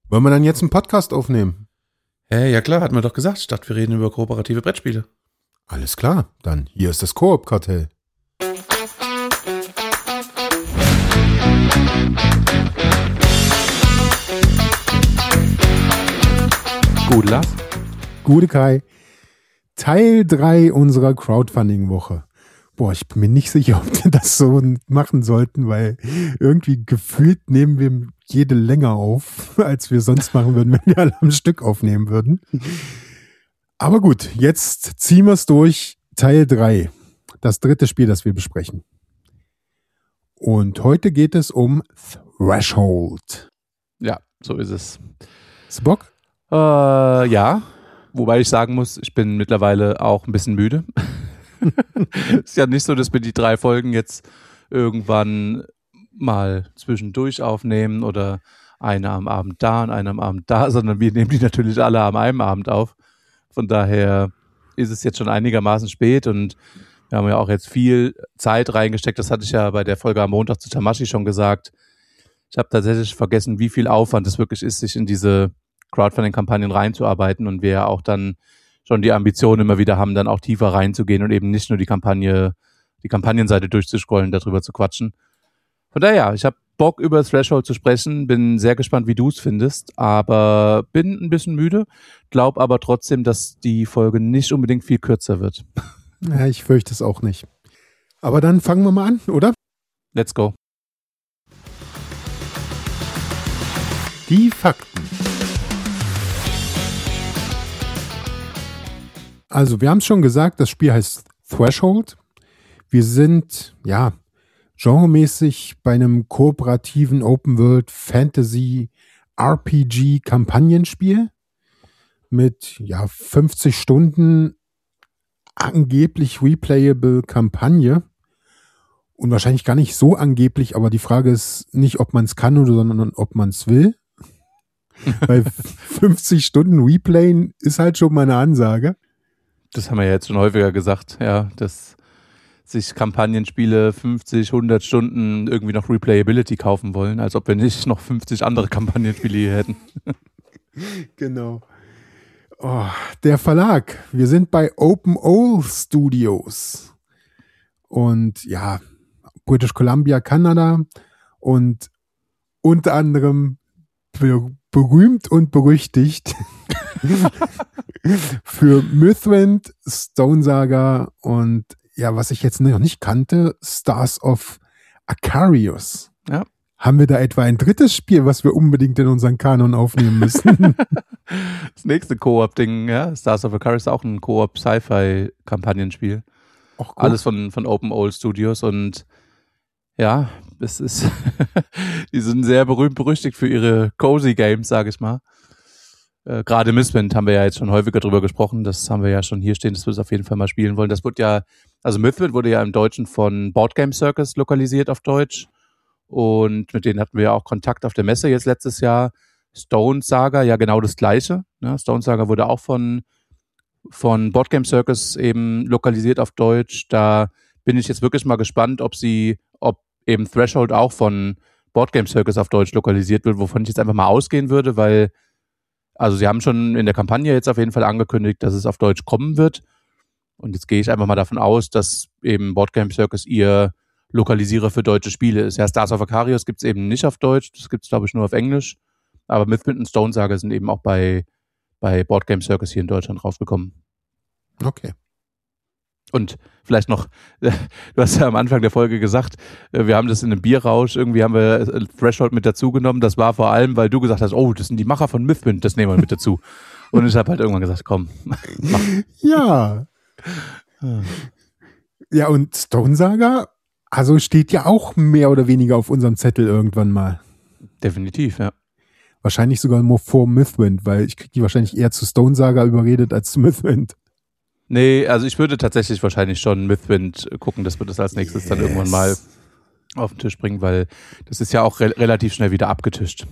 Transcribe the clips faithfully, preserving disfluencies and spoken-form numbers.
Wollen wir dann jetzt einen Podcast aufnehmen? Hey, ja klar, hatten wir doch gesagt, statt wir reden über kooperative Brettspiele. Alles klar, dann hier ist das Koop-Kartell. Gut, Lars. Gute Kai. Teil drei unserer Crowdfunding-Woche. Boah, ich bin mir nicht sicher, ob wir das so machen sollten, weil irgendwie gefühlt nehmen wir jede länger auf, als wir sonst machen würden, wenn wir alle am Stück aufnehmen würden. Aber gut, jetzt ziehen wir es durch. Teil drei. Das dritte Spiel, das wir besprechen. Und heute geht es um Threshold. Ja, so ist es. Hast du Bock? Äh, ja, wobei ich sagen muss, ich bin mittlerweile auch ein bisschen müde. Ist ja nicht so, dass wir die drei Folgen jetzt irgendwann mal zwischendurch aufnehmen oder eine am Abend da und eine am Abend da, sondern wir nehmen die natürlich alle am einem Abend auf. Von daher ist es jetzt schon einigermaßen spät und wir haben ja auch jetzt viel Zeit reingesteckt. Das hatte ich ja bei der Folge am Montag zu Tamashii schon gesagt. Ich habe tatsächlich vergessen, wie viel Aufwand es wirklich ist, sich in diese Crowdfunding-Kampagnen reinzuarbeiten und wir ja auch dann schon die Ambition immer wieder haben, dann auch tiefer reinzugehen und eben nicht nur die Kampagne, die Kampagnenseite durchzuscrollen, darüber zu quatschen. Von daher, ja, ich habe Bock, über Threshold zu sprechen, bin sehr gespannt, wie du es findest, aber bin ein bisschen müde, glaube aber trotzdem, dass die Folge nicht unbedingt viel kürzer wird. Ja, ich fürchte es auch nicht. Aber dann fangen wir mal an, oder? Let's go. Die Fakten. Also, wir haben es schon gesagt, das Spiel heißt Threshold. Wir sind, ja, genremäßig bei einem kooperativen Open-World-Fantasy-R P G-Kampagnenspiel mit, ja, fünfzig Stunden angeblich replayable Kampagne. Und wahrscheinlich gar nicht so angeblich, aber die Frage ist nicht, ob man es kann, oder, sondern ob man es will. Weil fünfzig Stunden Replayen ist halt schon mal eine Ansage. Das haben wir ja jetzt schon häufiger gesagt, ja, dass sich Kampagnenspiele fünfzig, hundert Stunden irgendwie noch Replayability kaufen wollen, als ob wir nicht noch fünfzig andere Kampagnenspiele hier hätten. Genau. Oh, der Verlag. Wir sind bei Open Owl Studios. Und ja, British Columbia, Kanada. Und unter anderem ber- berühmt und berüchtigt für Mythwind, Stone Saga und ja, was ich jetzt noch nicht kannte, Stars of Akarios. Ja. Haben wir da etwa ein drittes Spiel, was wir unbedingt in unseren Kanon aufnehmen müssen? Das nächste Koop-Ding, ja, Stars of Akarios ist auch ein Koop-Sci-Fi-Kampagnenspiel. Och, cool. Alles von, von Open Owl Studios und ja, es ist, die sind sehr berühmt berüchtigt für ihre Cozy Games, sage ich mal. Äh, Gerade Mythwind haben wir ja jetzt schon häufiger drüber gesprochen, das haben wir ja schon hier stehen, dass wir es auf jeden Fall mal spielen wollen. Das wurde ja, also Mythwind wurde ja im Deutschen von Board Game Circus lokalisiert auf Deutsch und mit denen hatten wir ja auch Kontakt auf der Messe jetzt letztes Jahr. Stone Saga, ja genau das Gleiche. Ne? Stone Saga wurde auch von, von Board Game Circus eben lokalisiert auf Deutsch. Da bin ich jetzt wirklich mal gespannt, ob sie, ob eben Threshold auch von Board Game Circus auf Deutsch lokalisiert wird, wovon ich jetzt einfach mal ausgehen würde, weil, also sie haben schon in der Kampagne jetzt auf jeden Fall angekündigt, dass es auf Deutsch kommen wird. Und jetzt gehe ich einfach mal davon aus, dass eben Board Game Circus ihr Lokalisierer für deutsche Spiele ist. Ja, Stars of Akarios gibt es eben nicht auf Deutsch, das gibt es, glaube ich, nur auf Englisch. Aber Mythwind und Stone Saga sind eben auch bei, bei Board Game Circus hier in Deutschland rausgekommen. Okay. Und vielleicht noch, du hast ja am Anfang der Folge gesagt, wir haben das in einem Bierrausch, irgendwie haben wir Threshold mit dazu genommen. Das war vor allem, weil du gesagt hast, oh, das sind die Macher von Mythwind, das nehmen wir mit dazu. Und ich habe halt irgendwann gesagt, komm, mach. Ja. Ja, und Stone Saga, also steht ja auch mehr oder weniger auf unserem Zettel irgendwann mal. Definitiv, ja. Wahrscheinlich sogar nur vor Mythwind, weil ich kriege die wahrscheinlich eher zu Stone Saga überredet als zu Mythwind. Nee, also ich würde tatsächlich wahrscheinlich schon Mythwind gucken, dass wir das als nächstes yes. dann irgendwann mal auf den Tisch bringen, weil das ist ja auch re- relativ schnell wieder abgetischt.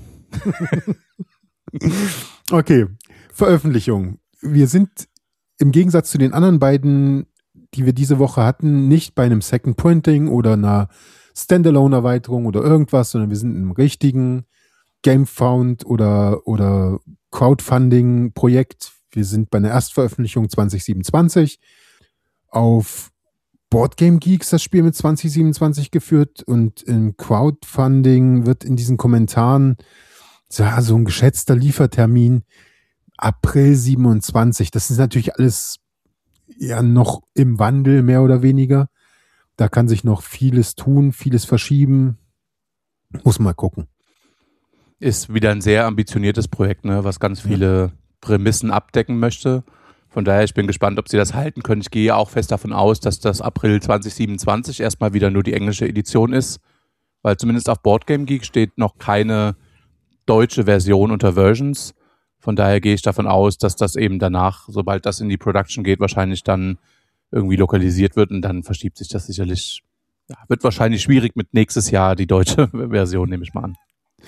Okay, Veröffentlichung. Wir sind im Gegensatz zu den anderen beiden, die wir diese Woche hatten, nicht bei einem Second Printing oder einer Standalone-Erweiterung oder irgendwas, sondern wir sind im richtigen GameFound oder, oder Crowdfunding-Projekt. Wir sind bei einer Erstveröffentlichung zwanzig siebenundzwanzig. Auf Boardgame Geeks das Spiel mit zwanzig siebenundzwanzig geführt und im Crowdfunding wird in diesen Kommentaren ja, so ein geschätzter Liefertermin April siebenundzwanzig. Das ist natürlich alles ja noch im Wandel, mehr oder weniger. Da kann sich noch vieles tun, vieles verschieben. Muss mal gucken. Ist wieder ein sehr ambitioniertes Projekt, ne, was ganz viele ja. Prämissen abdecken möchte. Von daher, ich bin gespannt, ob sie das halten können. Ich gehe auch fest davon aus, dass das April zwanzig siebenundzwanzig erstmal wieder nur die englische Edition ist, weil zumindest auf Boardgame Geek steht noch keine deutsche Version unter Versions. Von daher gehe ich davon aus, dass das eben danach, sobald das in die Production geht, wahrscheinlich dann irgendwie lokalisiert wird und dann verschiebt sich das sicherlich. Ja, wird wahrscheinlich schwierig mit nächstes Jahr die deutsche Version, nehme ich mal an.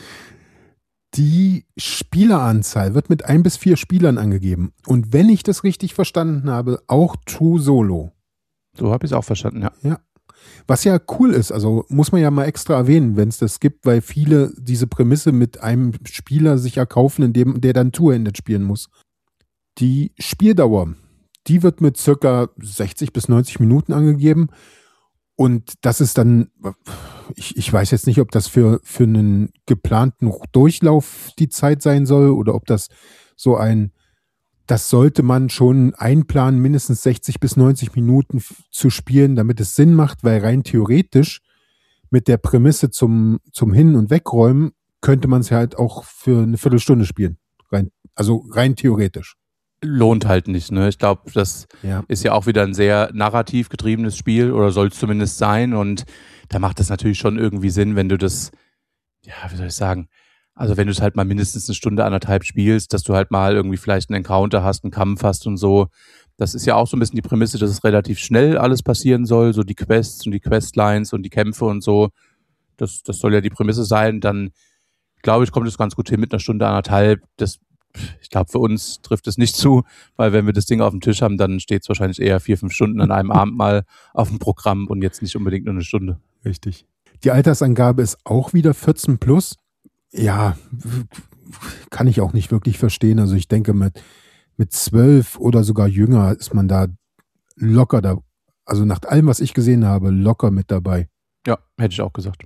Die Spieleranzahl wird mit ein bis vier Spielern angegeben. Und wenn ich das richtig verstanden habe, auch True Solo. So habe ich es auch verstanden, ja. Ja. Was ja cool ist, also muss man ja mal extra erwähnen, wenn es das gibt, weil viele diese Prämisse mit einem Spieler sich erkaufen, indem der dann Two-Handed spielen muss. Die Spieldauer, die wird mit circa sechzig bis neunzig Minuten angegeben. Und das ist dann, ich, ich weiß jetzt nicht, ob das für, für einen geplanten Durchlauf die Zeit sein soll oder ob das so ein, das sollte man schon einplanen, mindestens sechzig bis neunzig Minuten f- zu spielen, damit es Sinn macht, weil rein theoretisch mit der Prämisse zum, zum Hin- und Wegräumen könnte man es ja halt auch für eine Viertelstunde spielen. Rein, also rein theoretisch. Lohnt halt nicht, ne? Ich glaube, das Ja. ist ja auch wieder ein sehr narrativ getriebenes Spiel oder soll es zumindest sein und da macht es natürlich schon irgendwie Sinn, wenn du das, ja, wie soll ich sagen, also wenn du es halt mal mindestens eine Stunde, anderthalb spielst, dass du halt mal irgendwie vielleicht einen Encounter hast, einen Kampf hast und so. Das ist ja auch so ein bisschen die Prämisse, dass es relativ schnell alles passieren soll, so die Quests und die Questlines und die Kämpfe und so. Das, das soll ja die Prämisse sein. Dann, glaube ich, kommt es ganz gut hin mit einer Stunde, anderthalb. Das Ich glaube, für uns trifft es nicht zu, weil wenn wir das Ding auf dem Tisch haben, dann steht es wahrscheinlich eher vier, fünf Stunden an einem Abend mal auf dem Programm und jetzt nicht unbedingt nur eine Stunde. Richtig. Die Altersangabe ist auch wieder vierzehn plus. Ja, kann ich auch nicht wirklich verstehen. Also ich denke, mit, mit zwölf oder sogar jünger ist man da locker da. Also nach allem, was ich gesehen habe, locker mit dabei. Ja, hätte ich auch gesagt.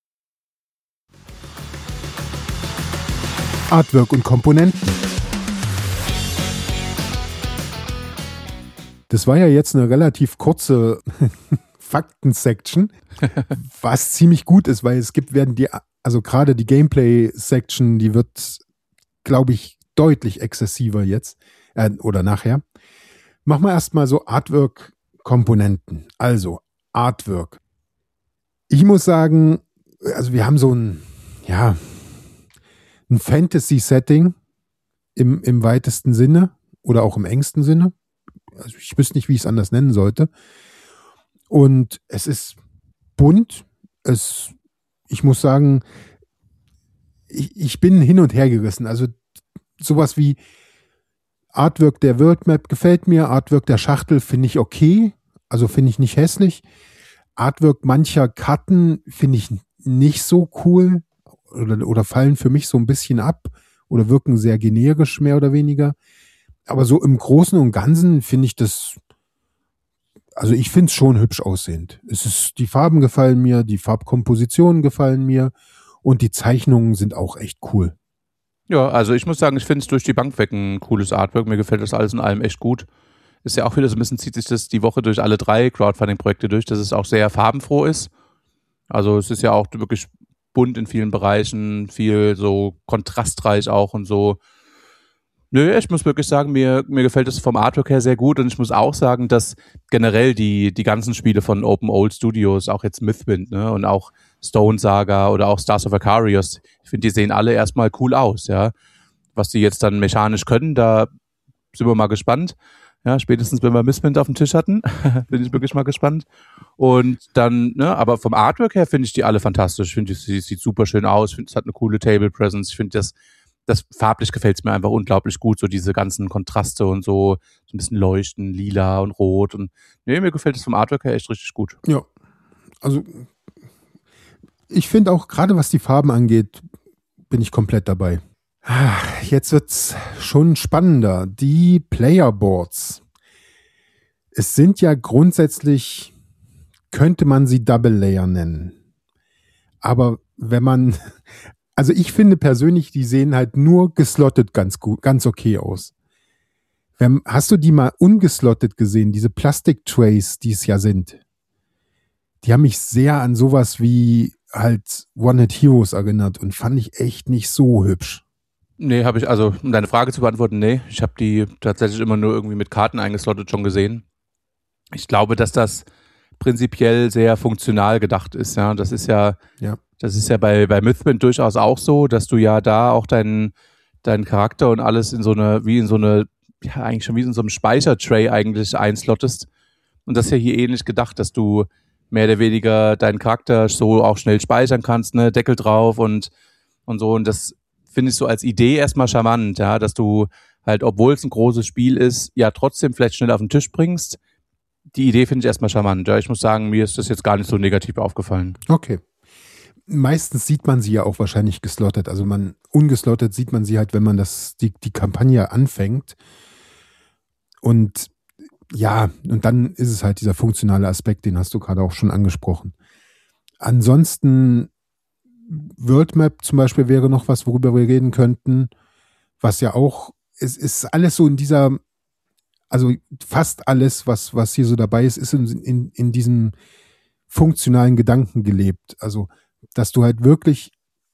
Artwork und Komponenten. Das war ja jetzt eine relativ kurze Fakten-Section, was ziemlich gut ist, weil es gibt, werden die, also gerade die Gameplay-Section, die wird, glaube ich, deutlich exzessiver jetzt äh, oder nachher. Machen wir erstmal so Artwork-Komponenten. Also Artwork. Ich muss sagen, also wir haben so ein, ja, ein Fantasy-Setting im, im weitesten Sinne oder auch im engsten Sinne. Also ich wüsste nicht, wie ich es anders nennen sollte. Und es ist bunt. Es, ich muss sagen, ich, ich bin hin und her gerissen. Also sowas wie Artwork der World Map gefällt mir. Artwork der Schachtel finde ich okay. Also finde ich nicht hässlich. Artwork mancher Karten finde ich nicht so cool. Oder, oder fallen für mich so ein bisschen ab oder wirken sehr generisch, mehr oder weniger. Aber so im Großen und Ganzen finde ich das, also ich finde es schon hübsch aussehend. Es ist, die Farben gefallen mir, die Farbkompositionen gefallen mir und die Zeichnungen sind auch echt cool. Ja, also ich muss sagen, ich finde es durch die Bank weg ein cooles Artwork. Mir gefällt das alles in allem echt gut. Ist ja auch wieder so ein bisschen, zieht sich das die Woche durch alle drei Crowdfunding-Projekte durch, dass es auch sehr farbenfroh ist. Also es ist ja auch wirklich bunt in vielen Bereichen, viel so kontrastreich auch und so. Nö, ich muss wirklich sagen, mir, mir gefällt es vom Artwork her sehr gut und ich muss auch sagen, dass generell die, die ganzen Spiele von Open Old Studios, auch jetzt Mythwind, ne, und auch Stone Saga oder auch Stars of Acarius, ich finde, die sehen alle erstmal cool aus, ja. Was die jetzt dann mechanisch können, da sind wir mal gespannt. Ja, spätestens wenn wir Mythwind auf dem Tisch hatten, bin ich wirklich mal gespannt. Und dann, ne, aber vom Artwork her finde ich die alle fantastisch. Ich finde, sie sieht super schön aus, ich finde, es hat eine coole Table Presence, ich finde das, das farblich gefällt es mir einfach unglaublich gut, so diese ganzen Kontraste und so, so ein bisschen leuchten, lila und rot und nee, mir gefällt es vom Artwork her echt richtig gut. Ja, also ich finde auch, gerade was die Farben angeht, bin ich komplett dabei. Jetzt wird's schon spannender. Die Playerboards. Es sind ja grundsätzlich, könnte man sie Double Layer nennen. Aber wenn man, also ich finde persönlich, die sehen halt nur geslottet ganz gut, ganz okay aus. Wenn, hast du die mal ungeslottet gesehen, diese Plastik-Trays, die es ja sind? Die haben mich sehr an sowas wie halt One-Hit-Heroes erinnert und fand ich echt nicht so hübsch. Nee, habe ich, also um deine Frage zu beantworten, nee. Ich habe die tatsächlich immer nur irgendwie mit Karten eingeslottet schon gesehen. Ich glaube, dass das prinzipiell sehr funktional gedacht ist, ja. Das ist ja, ja. das ist ja bei, bei Mythband durchaus auch so, dass du ja da auch deinen, deinen Charakter und alles in so eine, wie in so eine, ja, eigentlich schon wie in so einem Speichertray eigentlich einslottest. Und das ist ja hier ähnlich gedacht, dass du mehr oder weniger deinen Charakter so auch schnell speichern kannst, ne, Deckel drauf und, und so. Und das finde ich so als Idee erstmal charmant, ja, dass du halt, obwohl es ein großes Spiel ist, ja trotzdem vielleicht schnell auf den Tisch bringst. Die Idee finde ich erstmal charmant. Ja, ich muss sagen, mir ist das jetzt gar nicht so negativ aufgefallen. Okay. Meistens sieht man sie ja auch wahrscheinlich geslottet. Also man, ungeslottet sieht man sie halt, wenn man das, die, die Kampagne anfängt. Und ja, und dann ist es halt dieser funktionale Aspekt, den hast du gerade auch schon angesprochen. Ansonsten World Map zum Beispiel wäre noch was, worüber wir reden könnten, was ja auch, es ist alles so in dieser, also fast alles, was, was hier so dabei ist, ist in, in, in diesem funktionalen Gedanken gelebt. Also, dass du halt wirklich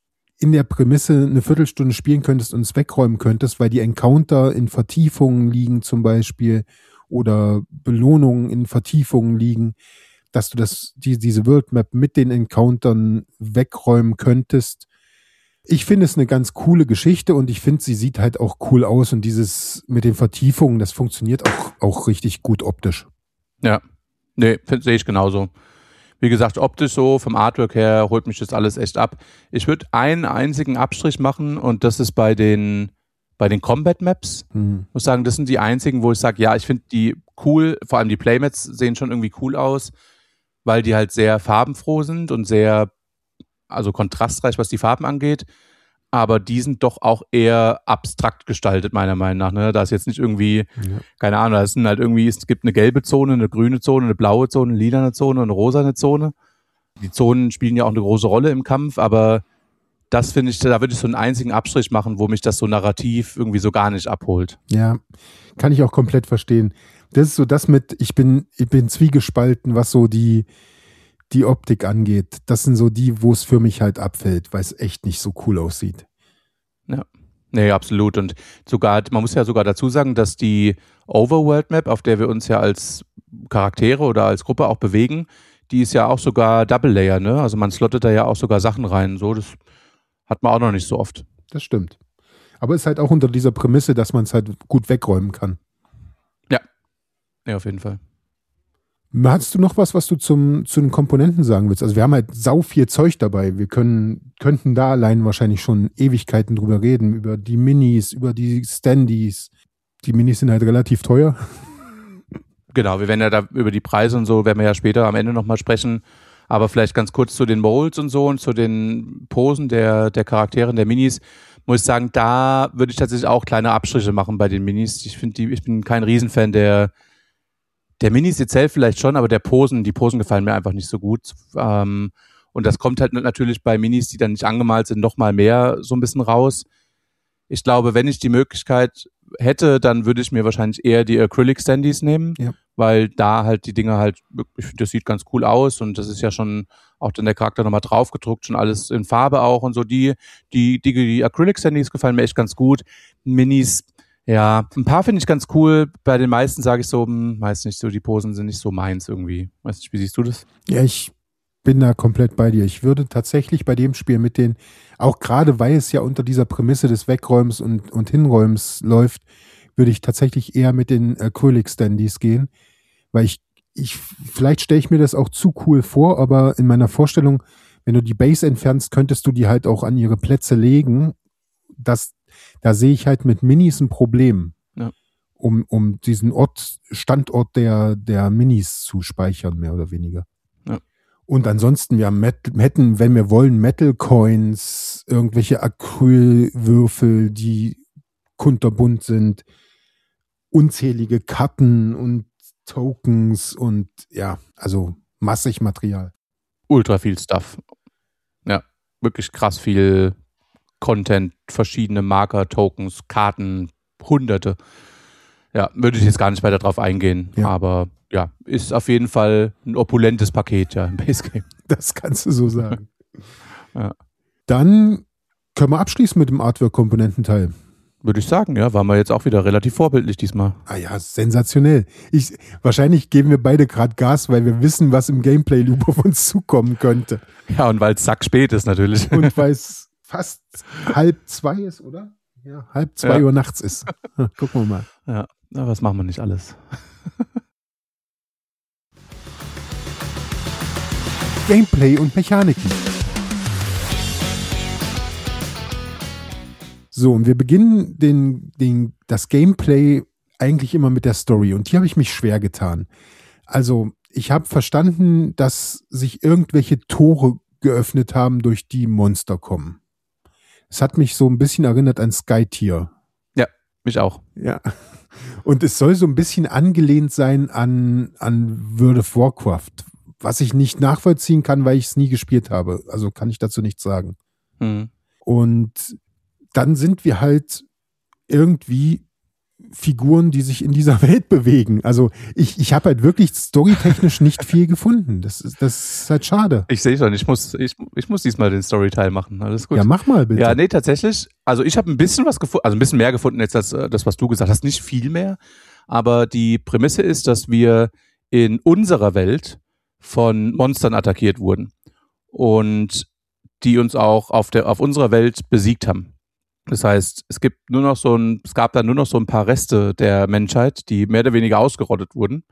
in der Prämisse eine Viertelstunde spielen könntest und es wegräumen könntest, weil die Encounter in Vertiefungen liegen zum Beispiel oder Belohnungen in Vertiefungen liegen, dass du das, die, diese World Map mit den Encountern wegräumen könntest. Ich finde es eine ganz coole Geschichte und ich finde, sie sieht halt auch cool aus und dieses mit den Vertiefungen, das funktioniert auch, auch richtig gut optisch. Ja, nee, sehe ich genauso. Wie gesagt, optisch so, vom Artwork her holt mich das alles echt ab. Ich würde einen einzigen Abstrich machen und das ist bei den bei den Combat Maps. Hm. Ich muss sagen, das sind die einzigen, wo ich sage, ja, ich finde die cool, vor allem die Playmats sehen schon irgendwie cool aus, weil die halt sehr farbenfroh sind und sehr, also kontrastreich, was die Farben angeht. Aber die sind doch auch eher abstrakt gestaltet, meiner Meinung nach. Ne? Da ist jetzt nicht irgendwie, ja. keine Ahnung, da sind halt irgendwie, es gibt eine gelbe Zone, eine grüne Zone, eine blaue Zone, eine lilane Zone und eine rosane Zone. Die Zonen spielen ja auch eine große Rolle im Kampf, aber das finde ich, da würde ich so einen einzigen Abstrich machen, wo mich das so narrativ irgendwie so gar nicht abholt. Ja, kann ich auch komplett verstehen. Das ist so das mit, ich bin, ich bin zwiegespalten, was so die, die Optik angeht. Das sind so die, wo es für mich halt abfällt, weil es echt nicht so cool aussieht. Ja, nee, absolut. Und sogar, man muss ja sogar dazu sagen, dass die Overworld Map, auf der wir uns ja als Charaktere oder als Gruppe auch bewegen, die ist ja auch sogar Double Layer, ne? Also man slottet da ja auch sogar Sachen rein. So, das hat man auch noch nicht so oft. Das stimmt. Aber es ist halt auch unter dieser Prämisse, dass man es halt gut wegräumen kann. Ja, ja, auf jeden Fall. Hast du noch was, was du zum, zu den Komponenten sagen willst? Also wir haben halt sau viel Zeug dabei. Wir können, könnten da allein wahrscheinlich schon Ewigkeiten drüber reden, über die Minis, über die Standys. Die Minis sind halt relativ teuer. Genau, wir werden ja da über die Preise und so, werden wir ja später am Ende nochmal sprechen. Aber vielleicht ganz kurz zu den Molds und so und zu den Posen der, der Charaktere, der Minis. Muss ich sagen, da würde ich tatsächlich auch kleine Abstriche machen bei den Minis. Ich finde die, ich bin kein Riesenfan der Der Minis jetzt selbst vielleicht schon, aber der Posen, die Posen gefallen mir einfach nicht so gut. Ähm, und das kommt halt natürlich bei Minis, die dann nicht angemalt sind, noch mal mehr so ein bisschen raus. Ich glaube, wenn ich die Möglichkeit hätte, dann würde ich mir wahrscheinlich eher die Acrylic Standys nehmen, ja. weil da halt die Dinger halt, ich finde, das sieht ganz cool aus und das ist ja schon auch dann der Charakter nochmal drauf gedruckt, schon alles in Farbe auch und so. Die, die, die, die Acrylic Standys gefallen mir echt ganz gut. Minis, ja, ein paar finde ich ganz cool. Bei den meisten sage ich so, hm, weiß nicht, so die Posen sind nicht so meins irgendwie. Weiß nicht, wie siehst du das? Ja, ich bin da komplett bei dir. Ich würde tatsächlich bei dem Spiel mit den, auch gerade weil es ja unter dieser Prämisse des Wegräumens und, und Hinräumens läuft, würde ich tatsächlich eher mit den Acrylic-Standys gehen, weil ich, ich vielleicht stelle ich mir das auch zu cool vor, aber in meiner Vorstellung, wenn du die Base entfernst, könntest du die halt auch an ihre Plätze legen. Das, da sehe ich halt mit Minis ein Problem, ja. um, um diesen Ort, Standort der, der Minis zu speichern, mehr oder weniger. Ja. Und ansonsten, wir haben Met- hätten, wenn wir wollen, Metal Coins, irgendwelche Acrylwürfel, die kunterbunt sind, unzählige Karten und Tokens und ja, also massig Material. Ultra viel Stuff. Ja, wirklich krass viel Content, verschiedene Marker, Tokens, Karten, Hunderte. Ja, würde ich jetzt gar nicht weiter drauf eingehen, Ja. aber ja, ist auf jeden Fall ein opulentes Paket, ja, im Base Game. Das kannst du so sagen. Ja. Dann können wir abschließen mit dem Artwork-Komponententeil. Würde ich sagen, ja, waren wir jetzt auch wieder relativ vorbildlich diesmal. Ah ja, sensationell. Ich, wahrscheinlich geben wir beide gerade Gas, weil wir wissen, was im Gameplay-Loop auf uns zukommen könnte. Ja, und weil es sackspät ist natürlich. Und weil es fast halb zwei ist, oder? Ja, halb zwei Ja. Uhr nachts ist. Gucken wir mal. Ja, na, was machen wir nicht alles? Gameplay und Mechaniken. So, und wir beginnen den, den, das Gameplay eigentlich immer mit der Story. Und hier habe ich mich schwer getan. Also, ich habe verstanden, dass sich irgendwelche Tore geöffnet haben, durch die Monster kommen. Es hat mich so ein bisschen erinnert an Skytier. Ja, mich auch. Ja. Und es soll so ein bisschen angelehnt sein an, an World of Warcraft, was ich nicht nachvollziehen kann, weil ich es nie gespielt habe. Also kann ich dazu nichts sagen. Mhm. Und dann sind wir halt irgendwie Figuren, die sich in dieser Welt bewegen. Also ich, ich habe halt wirklich storytechnisch nicht viel gefunden. Das ist, das ist halt schade. Ich sehe schon, ich muss, ich, ich muss diesmal den Storyteil machen. Alles gut. Ja, mach mal bitte. Ja, nee, tatsächlich. Also ich habe ein bisschen was gefunden, also ein bisschen mehr gefunden jetzt als das, was du gesagt hast. Nicht viel mehr, aber die Prämisse ist, dass wir in unserer Welt von Monstern attackiert wurden und die uns auch auf der auf unserer Welt besiegt haben. Das heißt, es gibt nur noch so ein, es gab dann nur noch so ein paar Reste der Menschheit, die mehr oder weniger ausgerottet wurden,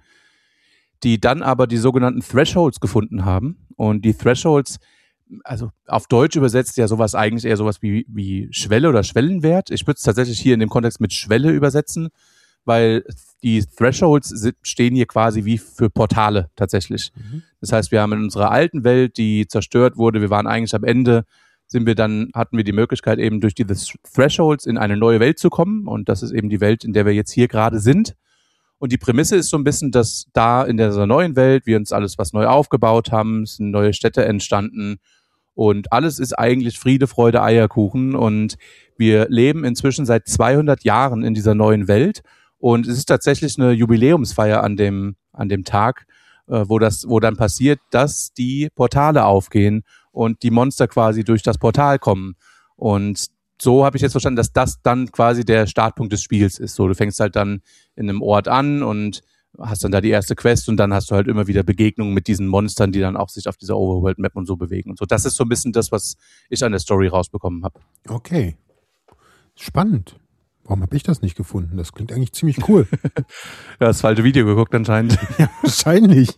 die dann aber die sogenannten Thresholds gefunden haben. Und die Thresholds, also auf Deutsch übersetzt ja sowas eigentlich eher sowas wie, wie Schwelle oder Schwellenwert. Ich würde es tatsächlich hier in dem Kontext mit Schwelle übersetzen, weil die Thresholds sind, stehen hier quasi wie für Portale tatsächlich. Mhm. Das heißt, wir haben in unserer alten Welt, die zerstört wurde, wir waren eigentlich am Ende, sind wir dann, hatten wir die Möglichkeit eben durch diese Thresholds in eine neue Welt zu kommen. Und das ist eben die Welt, in der wir jetzt hier gerade sind. Und die Prämisse ist so ein bisschen, dass da in dieser neuen Welt wir uns alles was neu aufgebaut haben, es sind neue Städte entstanden und alles ist eigentlich Friede, Freude, Eierkuchen. Und wir leben inzwischen seit zweihundert Jahren in dieser neuen Welt. Und es ist tatsächlich eine Jubiläumsfeier an dem, an dem Tag, äh, wo das, wo dann passiert, dass die Portale aufgehen und die Monster quasi durch das Portal kommen. Und so habe ich jetzt verstanden, dass das dann quasi der Startpunkt des Spiels ist. So, du fängst halt dann in einem Ort an und hast dann da die erste Quest und dann hast du halt immer wieder Begegnungen mit diesen Monstern, die dann auch sich auf dieser Overworld-Map und so bewegen und so. Das ist so ein bisschen das, was ich an der Story rausbekommen habe. Okay. Spannend. Warum habe ich das nicht gefunden? Das klingt eigentlich ziemlich cool. Ja, das falsche Video geguckt anscheinend. Ja, wahrscheinlich.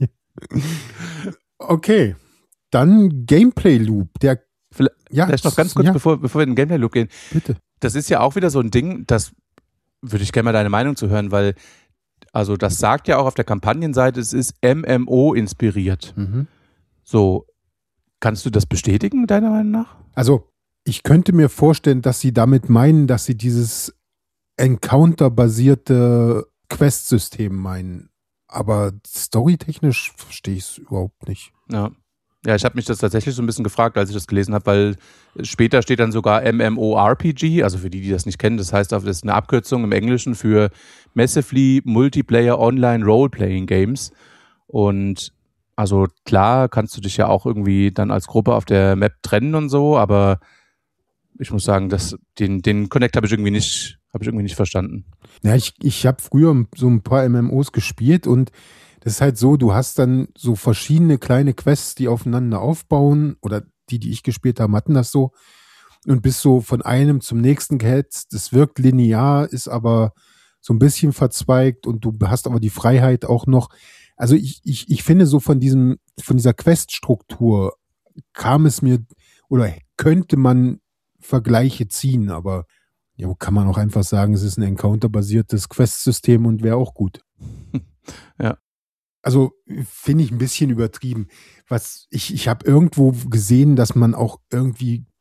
Okay. Dann Gameplay-Loop. Der Vielleicht, ja, vielleicht noch ganz kurz, ja. bevor, bevor wir in den Gameplay-Loop gehen. Bitte. Das ist ja auch wieder so ein Ding, das würde ich gerne mal deine Meinung zu hören, weil also das sagt ja auch auf der Kampagnenseite, es ist M M O inspiriert. Mhm. So, kannst du das bestätigen, deiner Meinung nach? Also, ich könnte mir vorstellen, dass sie damit meinen, dass sie dieses Encounter-basierte Quest-System meinen. Aber storytechnisch verstehe ich es überhaupt nicht. Ja. Ja, ich habe mich das tatsächlich so ein bisschen gefragt, als ich das gelesen habe, weil später steht dann sogar MMORPG, also für die, die das nicht kennen, das heißt, das ist eine Abkürzung im Englischen für Massively Multiplayer Online Role-Playing Games. Und also klar kannst du dich ja auch irgendwie dann als Gruppe auf der Map trennen und so, aber ich muss sagen, dass den, den Connect habe ich irgendwie nicht, habe ich irgendwie nicht verstanden. Ja, ich, ich habe früher so ein paar M M Os gespielt und das ist halt so, du hast dann so verschiedene kleine Quests, die aufeinander aufbauen, oder die, die ich gespielt habe, hatten das so, und bist so von einem zum nächsten gehetzt. Das wirkt linear, ist aber so ein bisschen verzweigt und du hast aber die Freiheit auch noch. Also ich, ich, ich finde so von diesem, von dieser Queststruktur kam es mir, oder könnte man Vergleiche ziehen, aber ja, kann man auch einfach sagen, es ist ein Encounter-basiertes Quest-System und wäre auch gut. Ja. Also finde ich ein bisschen übertrieben. Was ich, ich habe irgendwo gesehen, dass man auch irgendwie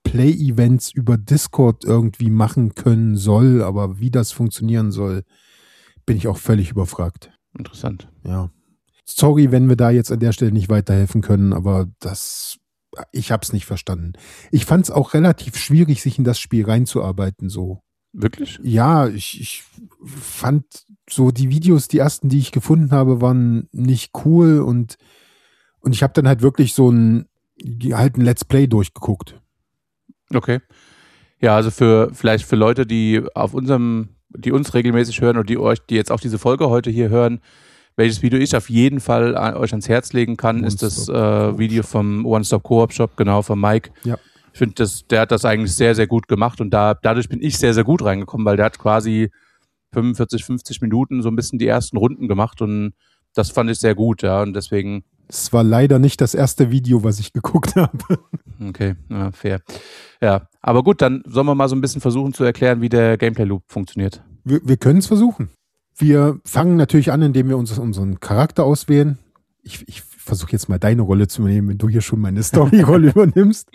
Play-Events über Discord irgendwie machen können soll, aber wie das funktionieren soll, bin ich auch völlig überfragt. Interessant. Ja. Sorry, wenn wir da jetzt an der Stelle nicht weiterhelfen können, aber das, ich hab's nicht verstanden. Ich fand's auch relativ schwierig, sich in das Spiel reinzuarbeiten, so. Wirklich? Ja, ich, ich fand so die Videos, die ersten, die ich gefunden habe, waren nicht cool und, und ich habe dann halt wirklich so ein, halt ein Let's Play durchgeguckt. Okay. Ja, also für, vielleicht für Leute, die auf unserem, die uns regelmäßig hören oder die euch, die jetzt auch diese Folge heute hier hören, welches Video ich auf jeden Fall an, euch ans Herz legen kann, ist das äh, Video vom One-Stop-Coop-Shop, genau, von Mike. Ja. Ich finde, das, der hat das eigentlich sehr, sehr gut gemacht und da, dadurch bin ich sehr, sehr gut reingekommen, weil der hat quasi fünfundvierzig, fünfzig Minuten so ein bisschen die ersten Runden gemacht und das fand ich sehr gut, ja, und deswegen. Es war leider nicht das erste Video, was ich geguckt habe. Okay, ja, fair. Ja, aber gut, dann sollen wir mal so ein bisschen versuchen zu erklären, wie der Gameplay-Loop funktioniert. Wir, wir können es versuchen. Wir fangen natürlich an, indem wir uns unseren Charakter auswählen. Ich, ich versuche jetzt mal deine Rolle zu übernehmen, wenn du hier schon meine Story-Rolle übernimmst.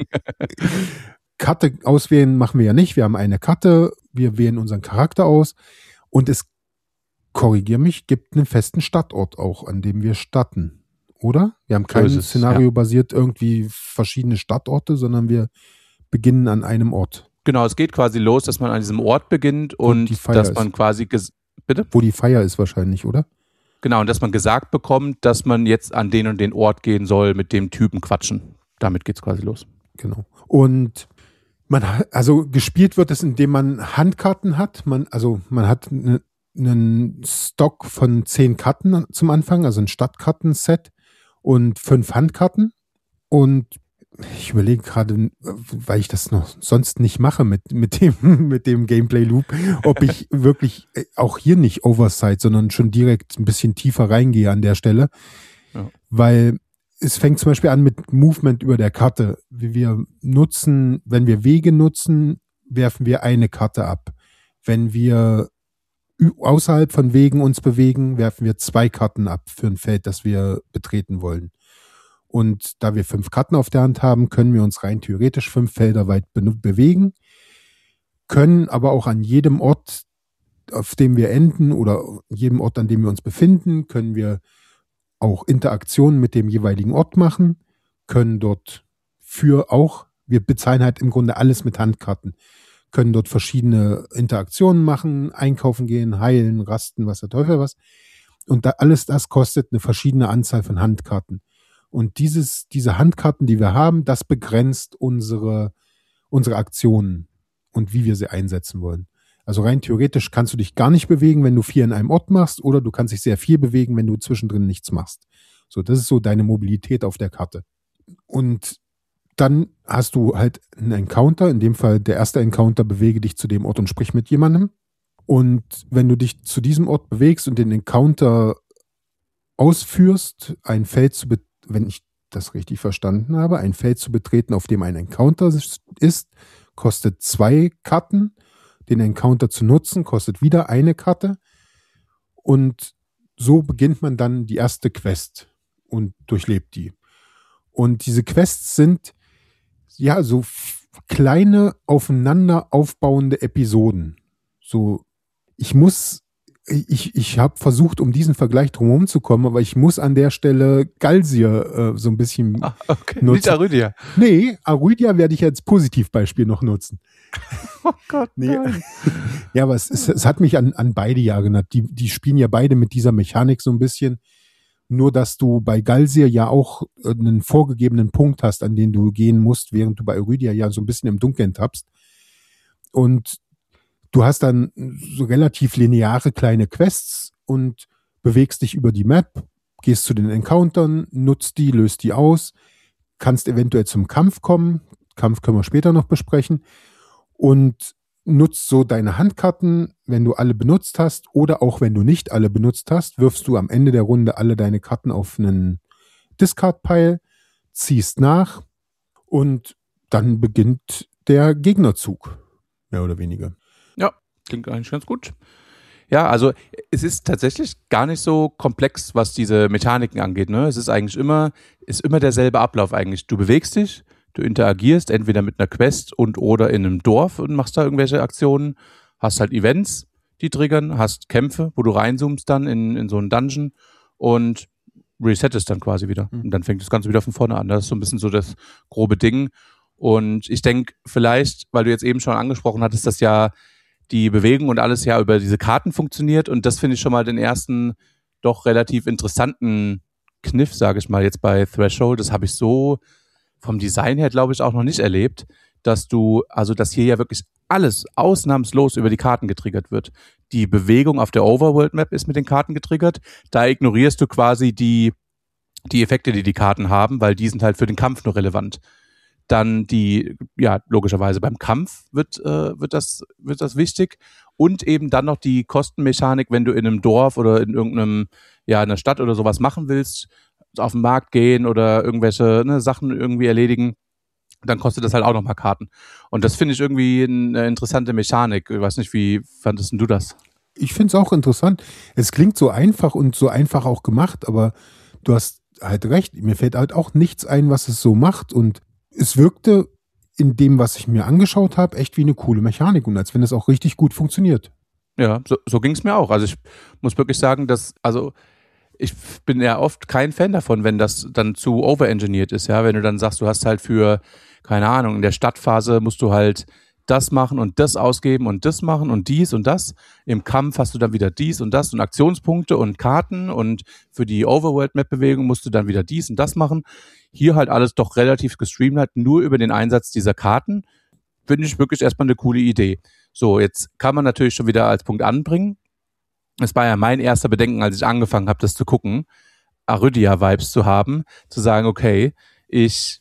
Karte auswählen machen wir ja nicht. Wir haben eine Karte, wir wählen unseren Charakter aus und es, korrigier mich, gibt einen festen Startort auch, an dem wir starten. Oder? Wir haben kein So ist es, Szenario ja. basiert irgendwie verschiedene Startorte, sondern wir beginnen an einem Ort. Genau, es geht quasi los, dass man an diesem Ort beginnt Und und die Feier dass ist. man quasi, ges- bitte? Wo die Feier ist wahrscheinlich, oder? Genau, und dass man gesagt bekommt, dass man jetzt an den und den Ort gehen soll, mit dem Typen quatschen. Damit geht's quasi los. Genau. Und man hat, also gespielt wird es, indem man Handkarten hat. Man, also man hat ne, einen Stock von zehn Karten zum Anfang, also ein Stadtkartenset und fünf Handkarten. Und ich überlege gerade, weil ich das noch sonst nicht mache mit, mit dem, mit dem Gameplay-Loop, ob ich wirklich auch hier nicht Oversight, sondern schon direkt ein bisschen tiefer reingehe an der Stelle. Ja. Weil es fängt zum Beispiel an mit Movement über der Karte. Wie wir nutzen, wenn wir Wege nutzen, werfen wir eine Karte ab. Wenn wir außerhalb von Wegen uns bewegen, werfen wir zwei Karten ab für ein Feld, das wir betreten wollen. Und da wir fünf Karten auf der Hand haben, können wir uns rein theoretisch fünf Felder weit be- bewegen, können aber auch an jedem Ort, auf dem wir enden oder jedem Ort, an dem wir uns befinden, können wir auch Interaktionen mit dem jeweiligen Ort machen, können dort für auch, wir bezahlen halt im Grunde alles mit Handkarten, können dort verschiedene Interaktionen machen, einkaufen gehen, heilen, rasten, was der Teufel was. Und da, alles das kostet eine verschiedene Anzahl von Handkarten. Und dieses, diese Handkarten, die wir haben, das begrenzt unsere, unsere Aktionen und wie wir sie einsetzen wollen. Also rein theoretisch kannst du dich gar nicht bewegen, wenn du vier in einem Ort machst, oder du kannst dich sehr viel bewegen, wenn du zwischendrin nichts machst. So, das ist so deine Mobilität auf der Karte. Und dann hast du halt einen Encounter, in dem Fall der erste Encounter, bewege dich zu dem Ort und sprich mit jemandem. Und wenn du dich zu diesem Ort bewegst und den Encounter ausführst, ein Feld zu betreten, wenn ich das richtig verstanden habe, ein Feld zu betreten, auf dem ein Encounter ist, kostet zwei Karten. Den Encounter zu nutzen, kostet wieder eine Karte. Und so beginnt man dann die erste Quest und durchlebt die. Und diese Quests sind ja so f- kleine, aufeinander aufbauende Episoden. So, ich muss Ich, ich habe versucht, um diesen Vergleich drumherum zu kommen, aber ich muss an der Stelle Galsier äh, so ein bisschen Ah, okay. nutzen. Nicht Arydia. Nee, Arydia werde ich als Positivbeispiel noch nutzen. Oh Gott. Nee. Nein. Ja, aber es, es, es hat mich an, an beide ja erinnert. Die, die spielen ja beide mit dieser Mechanik so ein bisschen. Nur, dass du bei Galsier ja auch einen vorgegebenen Punkt hast, an den du gehen musst, während du bei Arydia ja so ein bisschen im Dunkeln tappst. Und du hast dann so relativ lineare kleine Quests und bewegst dich über die Map, gehst zu den Encountern, nutzt die, löst die aus, kannst eventuell zum Kampf kommen. Kampf können wir später noch besprechen. Und nutzt so deine Handkarten, wenn du alle benutzt hast, oder auch wenn du nicht alle benutzt hast, wirfst du am Ende der Runde alle deine Karten auf einen Discard-Pile, ziehst nach und dann beginnt der Gegnerzug, mehr oder weniger. Ja, klingt eigentlich ganz gut. Ja, also es ist tatsächlich gar nicht so komplex, was diese Mechaniken angeht. Ne? Es ist eigentlich immer, ist immer derselbe Ablauf eigentlich. Du bewegst dich, Du interagierst entweder mit einer Quest und oder in einem Dorf und machst da irgendwelche Aktionen, hast halt Events, die triggern, hast Kämpfe, wo du reinzoomst dann in, in so einen Dungeon und resettest dann quasi wieder. Und dann fängt das Ganze wieder von vorne an. Das ist so ein bisschen so das grobe Ding. Und ich denke, vielleicht, weil du jetzt eben schon angesprochen hattest, dass ja die Bewegung und alles ja über diese Karten funktioniert. Und das finde ich schon mal den ersten doch relativ interessanten Kniff, sage ich mal, jetzt bei Threshold. Das habe ich so vom Design her, glaube ich, auch noch nicht erlebt, dass du, also dass hier ja wirklich alles ausnahmslos über die Karten getriggert wird. Die Bewegung auf der Overworld Map ist mit den Karten getriggert. Da ignorierst du quasi die, die Effekte, die die Karten haben, weil die sind halt für den Kampf nur relevant. Dann die, ja, logischerweise beim Kampf wird, äh, wird das, wird das wichtig. Und eben dann noch die Kostenmechanik, wenn du in einem Dorf oder in irgendeinem, ja, in einer Stadt oder sowas machen willst, auf den Markt gehen oder irgendwelche ne, Sachen irgendwie erledigen, dann kostet das halt auch nochmal Karten. Und das finde ich irgendwie eine interessante Mechanik. Ich weiß nicht, wie fandest du das? Ich finde es auch interessant. Es klingt so einfach und so einfach auch gemacht, aber du hast halt recht. Mir fällt halt auch nichts ein, was es so macht. Und es wirkte in dem, was ich mir angeschaut habe, echt wie eine coole Mechanik und als wenn es auch richtig gut funktioniert. Ja, so, so ging es mir auch. Also ich muss wirklich sagen, dass, also ich bin ja oft kein Fan davon, wenn das dann zu overengineert ist, ja, wenn du dann sagst, du hast halt für, keine Ahnung, in der Stadtphase musst du halt das machen und das ausgeben und das machen und dies und das. Im Kampf hast du dann wieder dies und das und Aktionspunkte und Karten und für die Overworld-Map-Bewegung musst du dann wieder dies und das machen. Hier halt alles doch relativ gestreamt, nur über den Einsatz dieser Karten. Finde ich wirklich erstmal eine coole Idee. So, jetzt kann man natürlich schon wieder als Punkt anbringen. Es war ja mein erster Bedenken, als ich angefangen habe, das zu gucken, Arydia-Vibes zu haben, zu sagen, okay, ich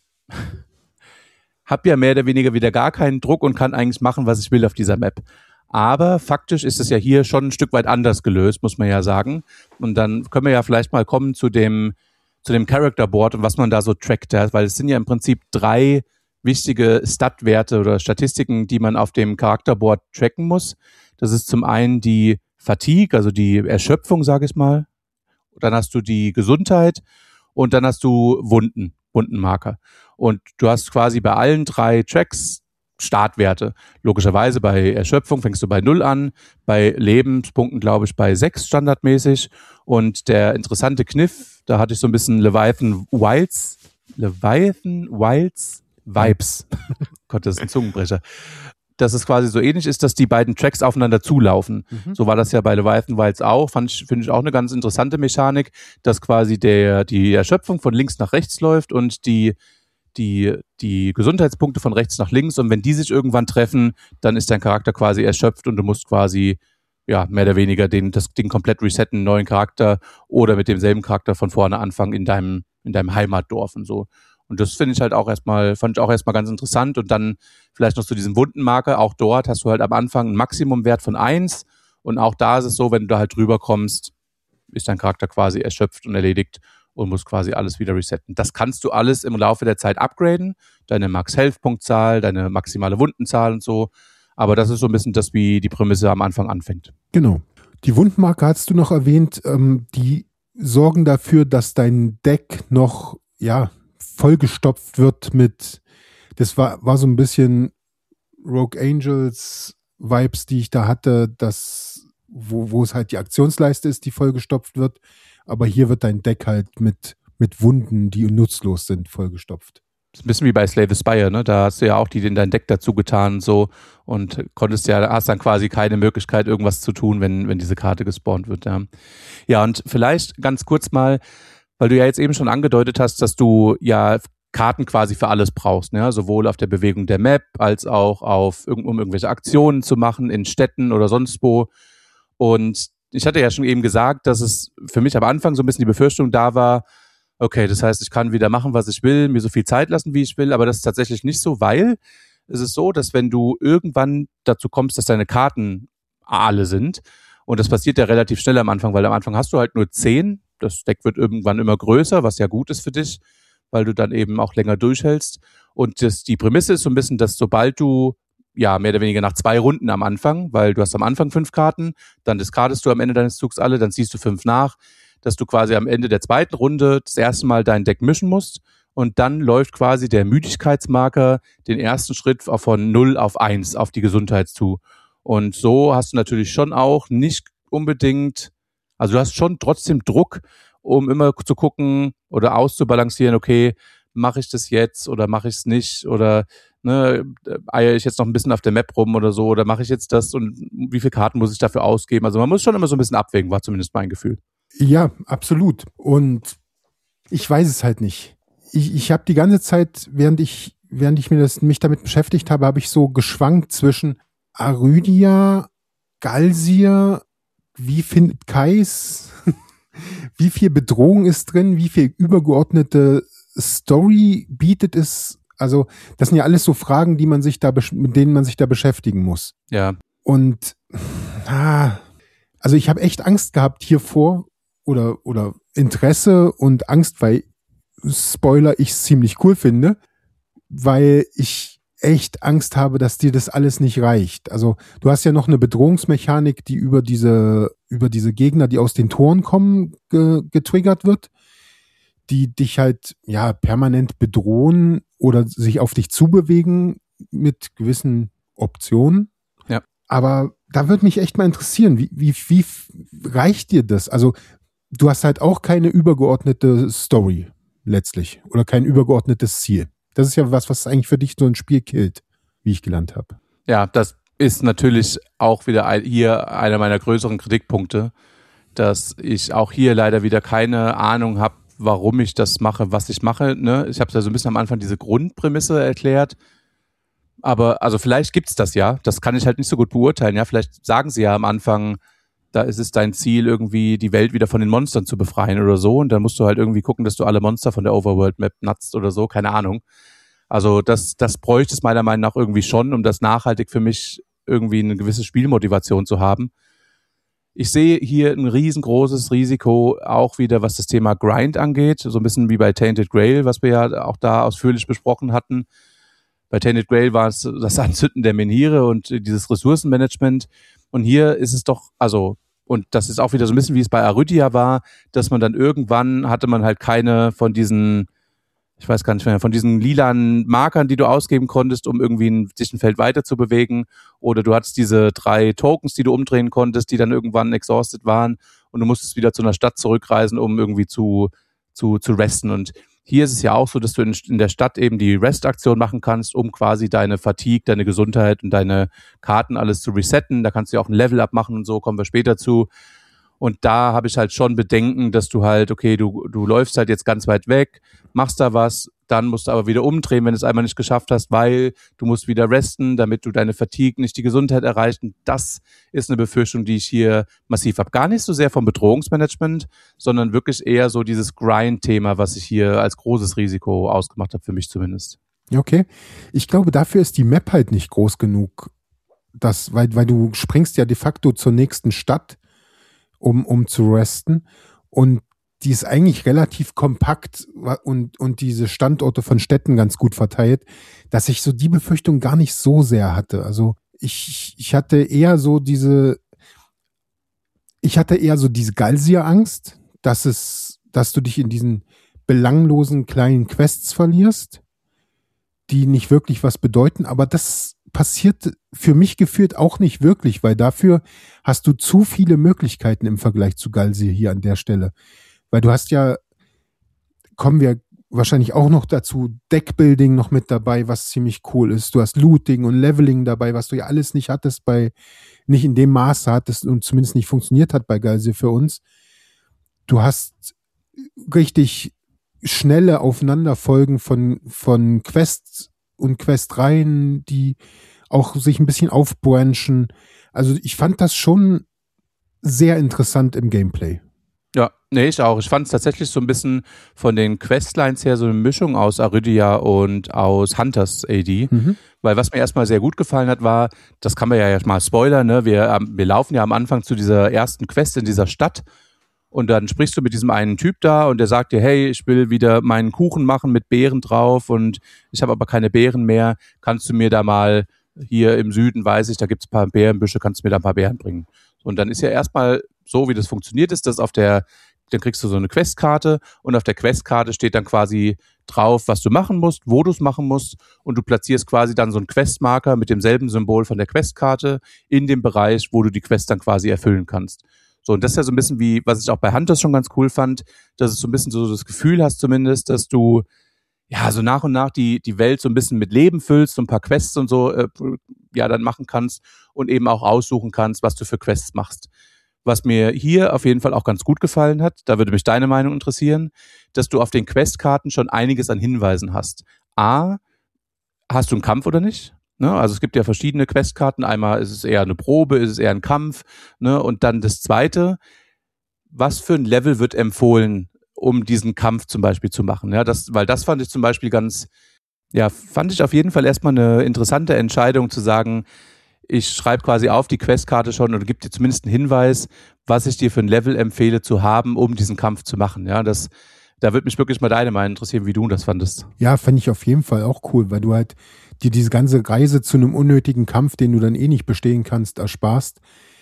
habe ja mehr oder weniger wieder gar keinen Druck und kann eigentlich machen, was ich will auf dieser Map. Aber faktisch ist es ja hier schon ein Stück weit anders gelöst, muss man ja sagen. Und dann können wir ja vielleicht mal kommen zu dem, zu dem Character Board und was man da so trackt. Ja? Weil es sind ja im Prinzip drei wichtige Stat-Werte oder Statistiken, die man auf dem Charakterboard tracken muss. Das ist zum einen die Fatigue, also die Erschöpfung, sage ich mal. Dann hast du die Gesundheit und dann hast du Wunden, Wundenmarker. Und du hast quasi bei allen drei Tracks Startwerte. Logischerweise bei Erschöpfung fängst du bei null an, bei Lebenspunkten, glaube ich, bei sechs standardmäßig. Und der interessante Kniff, da hatte ich so ein bisschen Leviathan Wilds, Leviathan Wilds Vibes. Gott, das ist ein Zungenbrecher. Dass es quasi so ähnlich ist, dass die beiden Tracks aufeinander zulaufen. Mhm. So war das ja bei Leviathan Wilds auch. Fand ich, finde ich auch eine ganz interessante Mechanik, dass quasi der, die Erschöpfung von links nach rechts läuft und die die, die Gesundheitspunkte von rechts nach links und wenn die sich irgendwann treffen, dann ist dein Charakter quasi erschöpft und du musst quasi, ja, mehr oder weniger den, das Ding komplett resetten, einen neuen Charakter oder mit demselben Charakter von vorne anfangen in deinem, in deinem Heimatdorf und so. Und das finde ich halt auch erstmal, fand ich auch erstmal ganz interessant und dann vielleicht noch zu diesem Wundenmarker, auch dort hast du halt am Anfang einen Maximumwert von eins und auch da ist es so, wenn du da halt drüber kommst, ist dein Charakter quasi erschöpft und erledigt und musst quasi alles wieder resetten. Das kannst du alles im Laufe der Zeit upgraden, deine Max-Health-Punktzahl, deine maximale Wundenzahl und so. Aber das ist so ein bisschen das, wie die Prämisse am Anfang anfängt. Genau. Die Wundenmarker hast du noch erwähnt, ähm, die sorgen dafür, dass dein Deck noch, ja, vollgestopft wird mit, das war, war so ein bisschen Rogue Angels Vibes, die ich da hatte, dass, wo, wo es halt die Aktionsleiste ist, die vollgestopft wird. Aber hier wird dein Deck halt mit, mit Wunden, die nutzlos sind, vollgestopft. Das ist ein bisschen wie bei Slay the Spire, ne? Da hast du ja auch die in dein Deck dazu getan und so und konntest ja, hast dann quasi keine Möglichkeit, irgendwas zu tun, wenn, wenn diese Karte gespawnt wird, ja. Ja, und vielleicht ganz kurz mal, weil du ja jetzt eben schon angedeutet hast, dass du ja Karten quasi für alles brauchst, ne? Sowohl auf der Bewegung der Map, als auch auf, um irgendwelche Aktionen zu machen in Städten oder sonst wo. Und ich hatte ja schon eben gesagt, dass es für mich am Anfang so ein bisschen die Befürchtung da war, okay, das heißt, ich kann wieder machen, was ich will, mir so viel Zeit lassen, wie ich will, aber das ist tatsächlich nicht so, weil es ist so, dass wenn du irgendwann dazu kommst, dass deine Karten alle sind, und das passiert ja relativ schnell am Anfang, weil am Anfang hast du halt nur zehn, das Deck wird irgendwann immer größer, was ja gut ist für dich, weil du dann eben auch länger durchhältst. Und das, die Prämisse ist so ein bisschen, dass sobald du ja, mehr oder weniger nach zwei Runden am Anfang, weil du hast am Anfang fünf Karten, dann discardest du am Ende deines Zugs alle, dann ziehst du fünf nach, dass du quasi am Ende der zweiten Runde das erste Mal dein Deck mischen musst und dann läuft quasi der Müdigkeitsmarker den ersten Schritt von null auf eins auf die Gesundheit zu. Und so hast du natürlich schon auch nicht unbedingt, also du hast schon trotzdem Druck, um immer zu gucken oder auszubalancieren, okay, mache ich das jetzt oder mache ich es nicht oder ne, eier ich jetzt noch ein bisschen auf der Map rum oder so oder mache ich jetzt das und wie viele Karten muss ich dafür ausgeben? Also man muss schon immer so ein bisschen abwägen, war zumindest mein Gefühl. Ja, absolut. Und ich weiß es halt nicht. Ich, ich habe die ganze Zeit, während ich, während ich mir das, mich damit beschäftigt habe, habe ich so geschwankt zwischen Arydia, Galsier, wie findet Kais, wie viel Bedrohung ist drin, wie viel übergeordnete Story bietet es. Also das sind ja alles so Fragen, die man sich da, mit denen man sich da beschäftigen muss. Ja. Und ah, also ich habe echt Angst gehabt hiervor oder oder Interesse und Angst, weil Spoiler ich es ziemlich cool finde, weil ich echt Angst habe, dass dir das alles nicht reicht. Also du hast ja noch eine Bedrohungsmechanik, die über diese über diese Gegner, die aus den Toren kommen, ge, getriggert wird, die dich halt ja permanent bedrohen oder sich auf dich zubewegen mit gewissen Optionen. Ja. Aber da würde mich echt mal interessieren, wie, wie, wie reicht dir das? Also du hast halt auch keine übergeordnete Story letztlich oder kein übergeordnetes Ziel. Das ist ja was, was eigentlich für dich so ein Spiel killt, wie ich gelernt habe. Ja, das ist natürlich auch wieder ein, hier einer meiner größeren Kritikpunkte, dass ich auch hier leider wieder keine Ahnung habe, warum ich das mache, was ich mache. Ne? Ich habe ja so ein bisschen am Anfang diese Grundprämisse erklärt, aber also vielleicht gibt's das ja, das kann ich halt nicht so gut beurteilen. Ja, vielleicht sagen sie ja am Anfang, da ist es dein Ziel, irgendwie die Welt wieder von den Monstern zu befreien oder so. Und dann musst du halt irgendwie gucken, dass du alle Monster von der Overworld-Map nutzt oder so, keine Ahnung. Also das, das bräuchte es meiner Meinung nach irgendwie schon, um das nachhaltig für mich irgendwie eine gewisse Spielmotivation zu haben. Ich sehe hier ein riesengroßes Risiko auch wieder, was das Thema Grind angeht. So ein bisschen wie bei Tainted Grail, was wir ja auch da ausführlich besprochen hatten. Bei Tainted Grail war es das Anzünden der Menhire und dieses Ressourcenmanagement. Und hier ist es doch, also, und das ist auch wieder so ein bisschen, wie es bei Arydia war, dass man dann irgendwann hatte man halt keine von diesen, ich weiß gar nicht mehr, von diesen lilanen Markern, die du ausgeben konntest, um irgendwie ein, sich ein Feld weiter zu bewegen. Oder du hattest diese drei Tokens, die du umdrehen konntest, die dann irgendwann exhausted waren. Und du musstest wieder zu einer Stadt zurückreisen, um irgendwie zu, zu, zu resten. Und hier ist es ja auch so, dass du in, in der Stadt eben die Rest-Aktion machen kannst, um quasi deine Fatigue, deine Gesundheit und deine Karten alles zu resetten. Da kannst du ja auch ein Level-Up machen und so, kommen wir später zu. Und da habe ich halt schon Bedenken, dass du halt, okay, du, du läufst halt jetzt ganz weit weg, machst da was, dann musst du aber wieder umdrehen, wenn du es einmal nicht geschafft hast, weil du musst wieder resten, damit du deine Fatigue nicht die Gesundheit erreichst. Und das ist eine Befürchtung, die ich hier massiv habe. Gar nicht so sehr vom Bedrohungsmanagement, sondern wirklich eher so dieses Grind-Thema, was ich hier als großes Risiko ausgemacht habe, für mich zumindest. Okay. Ich glaube, dafür ist die Map halt nicht groß genug, dass, weil, weil du springst ja de facto zur nächsten Stadt, um, um zu resten. Und die ist eigentlich relativ kompakt und, und diese Standorte von Städten ganz gut verteilt, dass ich so die Befürchtung gar nicht so sehr hatte. Also ich, ich hatte eher so diese, ich hatte eher so diese Galsier-Angst, dass es, dass du dich in diesen belanglosen kleinen Quests verlierst, die nicht wirklich was bedeuten, aber das passiert für mich gefühlt auch nicht wirklich, weil dafür hast du zu viele Möglichkeiten im Vergleich zu Galsier hier an der Stelle. Weil du hast ja, kommen wir wahrscheinlich auch noch dazu, Deckbuilding noch mit dabei, was ziemlich cool ist. Du hast Looting und Leveling dabei, was du ja alles nicht hattest bei, nicht in dem Maße hattest und zumindest nicht funktioniert hat bei Galsier für uns. Du hast richtig schnelle Aufeinanderfolgen von, von Quests und Questreihen, die auch sich ein bisschen aufbranchen. Also ich fand das schon sehr interessant im Gameplay. Ja, nee, ich auch. Ich fand es tatsächlich so ein bisschen von den Questlines her so eine Mischung aus Arydia und aus Hunters A D. Mhm. Weil was mir erstmal sehr gut gefallen hat, war, das kann man ja mal spoilern, ne? Wir, wir laufen ja am Anfang zu dieser ersten Quest in dieser Stadt und dann sprichst du mit diesem einen Typ da und der sagt dir, hey, ich will wieder meinen Kuchen machen mit Beeren drauf und ich habe aber keine Beeren mehr. Kannst du mir da mal hier im Süden, weiß ich, da gibt's ein paar Beerenbüsche, kannst du mir da ein paar Beeren bringen. Und dann ist ja erstmal so, wie das funktioniert ist, dass auf der dann kriegst du so eine Questkarte und auf der Questkarte steht dann quasi drauf, was du machen musst, wo du es machen musst und du platzierst quasi dann so einen Questmarker mit demselben Symbol von der Questkarte in dem Bereich, wo du die Quest dann quasi erfüllen kannst. So, und das ist ja so ein bisschen wie, was ich auch bei Hunters schon ganz cool fand, dass es so ein bisschen so das Gefühl hast zumindest, dass du ja so nach und nach die die Welt so ein bisschen mit Leben füllst, so ein paar Quests und so äh, ja dann machen kannst und eben auch aussuchen kannst, was du für Quests machst. Was mir hier auf jeden Fall auch ganz gut gefallen hat, da würde mich deine Meinung interessieren, dass du auf den Questkarten schon einiges an Hinweisen hast. A, hast du einen Kampf oder nicht? Ne? Also es gibt ja verschiedene Questkarten. Einmal ist es eher eine Probe, ist es eher ein Kampf. Ne? Und dann das Zweite, was für ein Level wird empfohlen, um diesen Kampf zum Beispiel zu machen? Ja, das, weil das fand ich zum Beispiel ganz, ja, fand ich auf jeden Fall erstmal eine interessante Entscheidung zu sagen, ich schreibe quasi auf die Questkarte schon oder gebe dir zumindest einen Hinweis, was ich dir für ein Level empfehle zu haben, um diesen Kampf zu machen. Ja, das, da würde mich wirklich mal deine Meinung interessieren, wie du das fandest. Ja, fand ich auf jeden Fall auch cool, weil du halt dir diese ganze Reise zu einem unnötigen Kampf, den du dann eh nicht bestehen kannst, ersparst.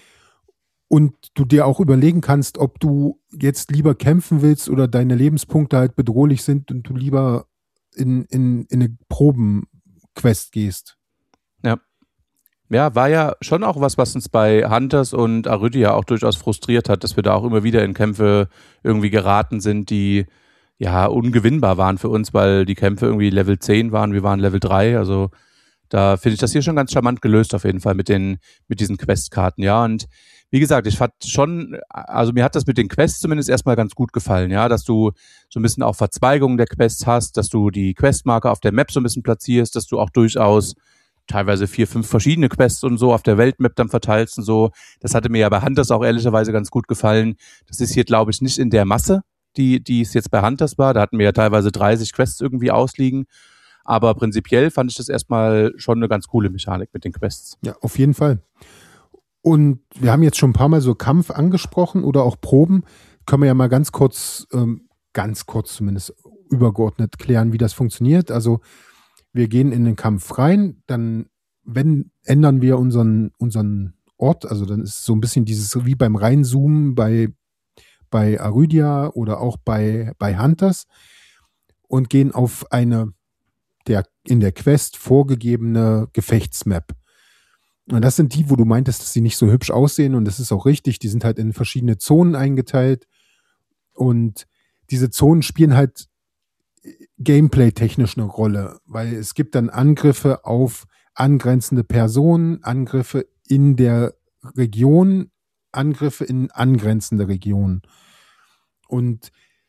Und du dir auch überlegen kannst, ob du jetzt lieber kämpfen willst oder deine Lebenspunkte halt bedrohlich sind und du lieber in, in, in eine Probenquest gehst. Ja. Ja, war ja schon auch was, was uns bei Hunters und Arydia auch durchaus frustriert hat, dass wir da auch immer wieder in Kämpfe irgendwie geraten sind, die ja ungewinnbar waren für uns, weil die Kämpfe irgendwie Level zehn waren, wir waren Level drei, also da finde ich das hier schon ganz charmant gelöst auf jeden Fall mit den mit diesen Questkarten, ja, und wie gesagt, ich fand schon, also mir hat das mit den Quests zumindest erstmal ganz gut gefallen, ja, dass du so ein bisschen auch Verzweigungen der Quests hast, dass du die Questmarker auf der Map so ein bisschen platzierst, dass du auch durchaus teilweise vier, fünf verschiedene Quests und so auf der Weltmap dann verteilst und so. Das hatte mir ja bei Hunters auch ehrlicherweise ganz gut gefallen. Das ist hier, glaube ich, nicht in der Masse, die, die es jetzt bei Hunters war. Da hatten wir ja teilweise dreißig Quests irgendwie ausliegen. Aber prinzipiell fand ich das erstmal schon eine ganz coole Mechanik mit den Quests. Ja, auf jeden Fall. Und wir haben jetzt schon ein paar Mal so Kampf angesprochen oder auch Proben. Können wir ja mal ganz kurz, ähm, ganz kurz zumindest übergeordnet klären, wie das funktioniert. Also wir gehen in den Kampf rein, dann wenn, ändern wir unseren, unseren Ort, also dann ist es so ein bisschen dieses, wie beim Reinzoomen bei, bei Arydia oder auch bei, bei Hunters und gehen auf eine der in der Quest vorgegebene Gefechtsmap. Und das sind die, wo du meintest, dass sie nicht so hübsch aussehen und das ist auch richtig, die sind halt in verschiedene Zonen eingeteilt und diese Zonen spielen halt Gameplay-technisch eine Rolle, weil es gibt dann Angriffe auf angrenzende Personen, Angriffe in der Region, Angriffe in angrenzende Regionen. Und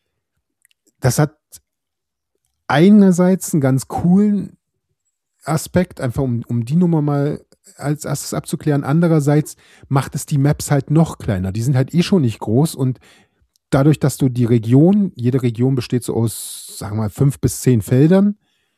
das hat einerseits einen ganz coolen Aspekt, einfach um, um die Nummer mal als erstes abzuklären. Andererseits macht es die Maps halt noch kleiner. Die sind halt eh schon nicht groß und dadurch, dass du die Region, jede Region besteht so aus, sagen wir mal, fünf bis zehn Feldern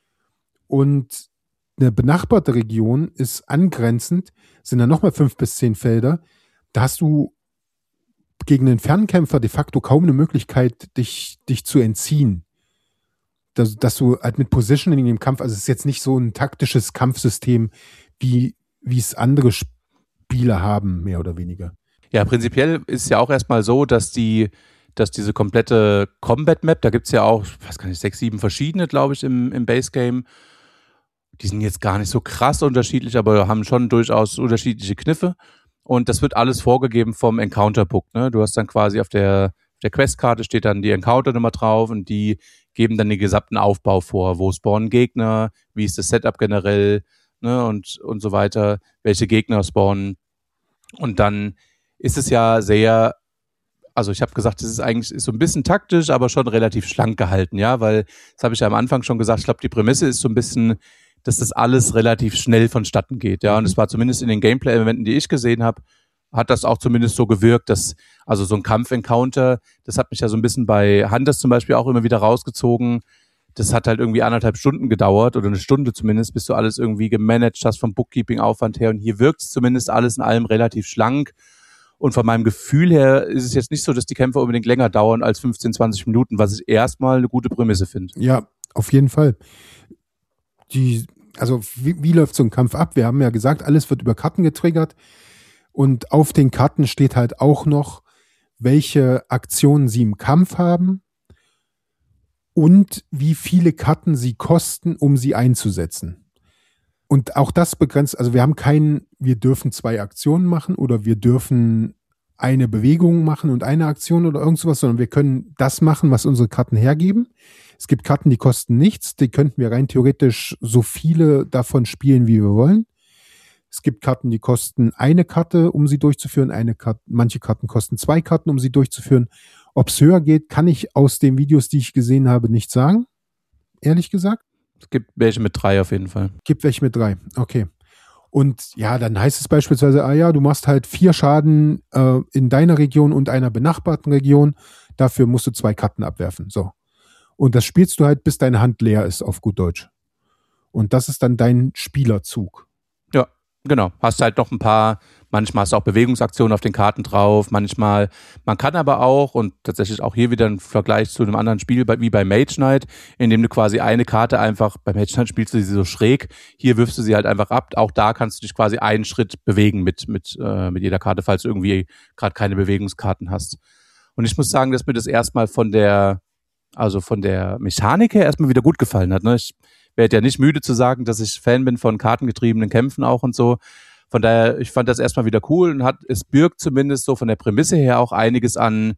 und eine benachbarte Region ist angrenzend, sind dann nochmal fünf bis zehn Felder. Da hast du gegen einen Fernkämpfer de facto kaum eine Möglichkeit, dich, dich zu entziehen. Dass, dass du halt mit Positioning im Kampf, also es ist jetzt nicht so ein taktisches Kampfsystem, wie, wie es andere Spiele haben, mehr oder weniger. Ja, prinzipiell ist es ja auch erstmal so, dass die dass diese komplette Combat-Map, da gibt es ja auch, ich weiß gar nicht, sechs, sieben verschiedene, glaube ich, im, im Base-Game. Die sind jetzt gar nicht so krass unterschiedlich, aber haben schon durchaus unterschiedliche Kniffe. Und das wird alles vorgegeben vom Encounter-Book. Ne? Du hast dann quasi auf der, auf der Questkarte steht dann die Encounter-Nummer drauf und die geben dann den gesamten Aufbau vor. Wo spawnen Gegner, wie ist das Setup generell, ne? und, und so weiter, welche Gegner spawnen. Und dann ist es ja sehr, also ich habe gesagt, es ist eigentlich ist so ein bisschen taktisch, aber schon relativ schlank gehalten, ja, weil, das habe ich ja am Anfang schon gesagt, ich glaube, die Prämisse ist so ein bisschen, dass das alles relativ schnell vonstatten geht, ja, und es war zumindest in den Gameplay-Elementen, die ich gesehen habe, hat das auch zumindest so gewirkt, dass, also so ein Kampf-Encounter, das hat mich ja so ein bisschen bei Hunters zum Beispiel auch immer wieder rausgezogen, das hat halt irgendwie anderthalb Stunden gedauert oder eine Stunde zumindest, bis du alles irgendwie gemanagt hast vom Bookkeeping-Aufwand her und hier wirkt es zumindest alles in allem relativ schlank. Und von meinem Gefühl her ist es jetzt nicht so, dass die Kämpfe unbedingt länger dauern als fünfzehn, zwanzig Minuten, was ich erstmal eine gute Prämisse finde. Ja, auf jeden Fall. Die, also wie, wie läuft so ein Kampf ab? Wir haben ja gesagt, alles wird über Karten getriggert und auf den Karten steht halt auch noch, welche Aktionen sie im Kampf haben und wie viele Karten sie kosten, um sie einzusetzen. Und auch das begrenzt, also wir haben keinen, wir dürfen zwei Aktionen machen oder wir dürfen eine Bewegung machen und eine Aktion oder irgend sowas, sondern wir können das machen, was unsere Karten hergeben. Es gibt Karten, die kosten nichts, die könnten wir rein theoretisch so viele davon spielen, wie wir wollen. Es gibt Karten, die kosten eine Karte, um sie durchzuführen. Eine Karte, manche Karten kosten zwei Karten, um sie durchzuführen. Ob es höher geht, kann ich aus den Videos, die ich gesehen habe, nicht sagen. Ehrlich gesagt. Es gibt welche mit drei auf jeden Fall. Gibt welche mit drei, okay. Und ja, dann heißt es beispielsweise, ah ja, du machst halt vier Schaden äh, in deiner Region und einer benachbarten Region. Dafür musst du zwei Karten abwerfen. So. Und das spielst du halt, bis deine Hand leer ist, auf gut Deutsch. Und das ist dann dein Spielerzug. Ja, genau. Hast halt noch ein paar, manchmal hast du auch Bewegungsaktionen auf den Karten drauf, manchmal, man kann aber auch, und tatsächlich auch hier wieder ein Vergleich zu einem anderen Spiel, wie bei Mage Knight, in dem du quasi eine Karte einfach, bei Mage Knight spielst du sie so schräg, hier wirfst du sie halt einfach ab, auch da kannst du dich quasi einen Schritt bewegen mit, mit, äh, mit jeder Karte, falls du irgendwie gerade keine Bewegungskarten hast. Und ich muss sagen, dass mir das erstmal von der, also von der Mechanik her erstmal wieder gut gefallen hat, ne? Ich werde ja nicht müde zu sagen, dass ich Fan bin von kartengetriebenen Kämpfen auch und so. Von daher, ich fand das erstmal wieder cool und hat, es birgt zumindest so von der Prämisse her auch einiges an,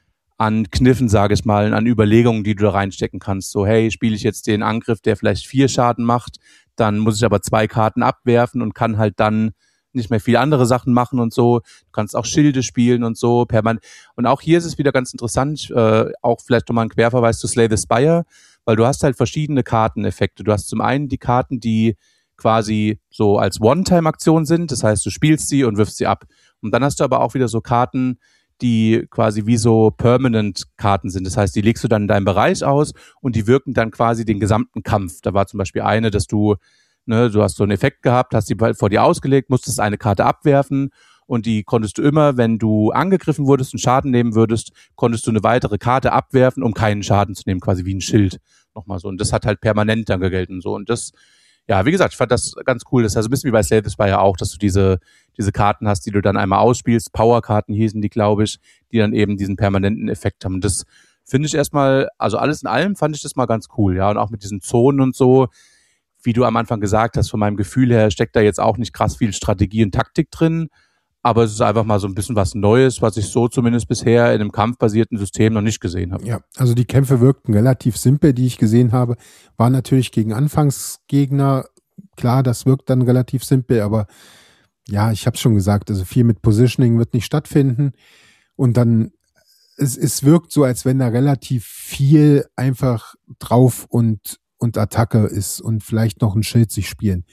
an Kniffen, sage ich mal, an Überlegungen, die du da reinstecken kannst. So, hey, spiele ich jetzt den Angriff, der vielleicht vier Schaden macht, dann muss ich aber zwei Karten abwerfen und kann halt dann nicht mehr viele andere Sachen machen und so. Du kannst auch Schilde spielen und so. Permanent. Und auch hier ist es wieder ganz interessant, äh, auch vielleicht nochmal ein Querverweis zu Slay the Spire, weil du hast halt verschiedene Karteneffekte. Du hast zum einen die Karten, die quasi so als One-Time-Aktion sind. Das heißt, du spielst sie und wirfst sie ab. Und dann hast du aber auch wieder so Karten, die quasi wie so Permanent-Karten sind. Das heißt, die legst du dann in deinem Bereich aus und die wirken dann quasi den gesamten Kampf. Da war zum Beispiel eine, dass du Ne, du hast so einen Effekt gehabt, hast die vor dir ausgelegt, musstest eine Karte abwerfen und die konntest du immer, wenn du angegriffen wurdest und Schaden nehmen würdest, konntest du eine weitere Karte abwerfen, um keinen Schaden zu nehmen, quasi wie ein Schild. Nochmal so. Und das hat halt permanent dann gegelt und so. Und das, ja, wie gesagt, ich fand das ganz cool. Das ist also ein bisschen wie bei Slay the Spire auch, dass du diese, diese Karten hast, die du dann einmal ausspielst. Powerkarten hießen die, glaube ich, die dann eben diesen permanenten Effekt haben. Und das finde ich erstmal, also alles in allem fand ich das mal ganz cool, ja. Und auch mit diesen Zonen und so, wie du am Anfang gesagt hast, von meinem Gefühl her steckt da jetzt auch nicht krass viel Strategie und Taktik drin, aber es ist einfach mal so ein bisschen was Neues, was ich so zumindest bisher in einem kampfbasierten System noch nicht gesehen habe. Ja, also die Kämpfe wirkten relativ simpel, die ich gesehen habe, waren natürlich gegen Anfangsgegner, klar, das wirkt dann relativ simpel, aber ja, ich habe es schon gesagt, also viel mit Positioning wird nicht stattfinden und dann, es, es wirkt so, als wenn da relativ viel einfach drauf und und Attacke ist und vielleicht noch ein Schild sich spielen.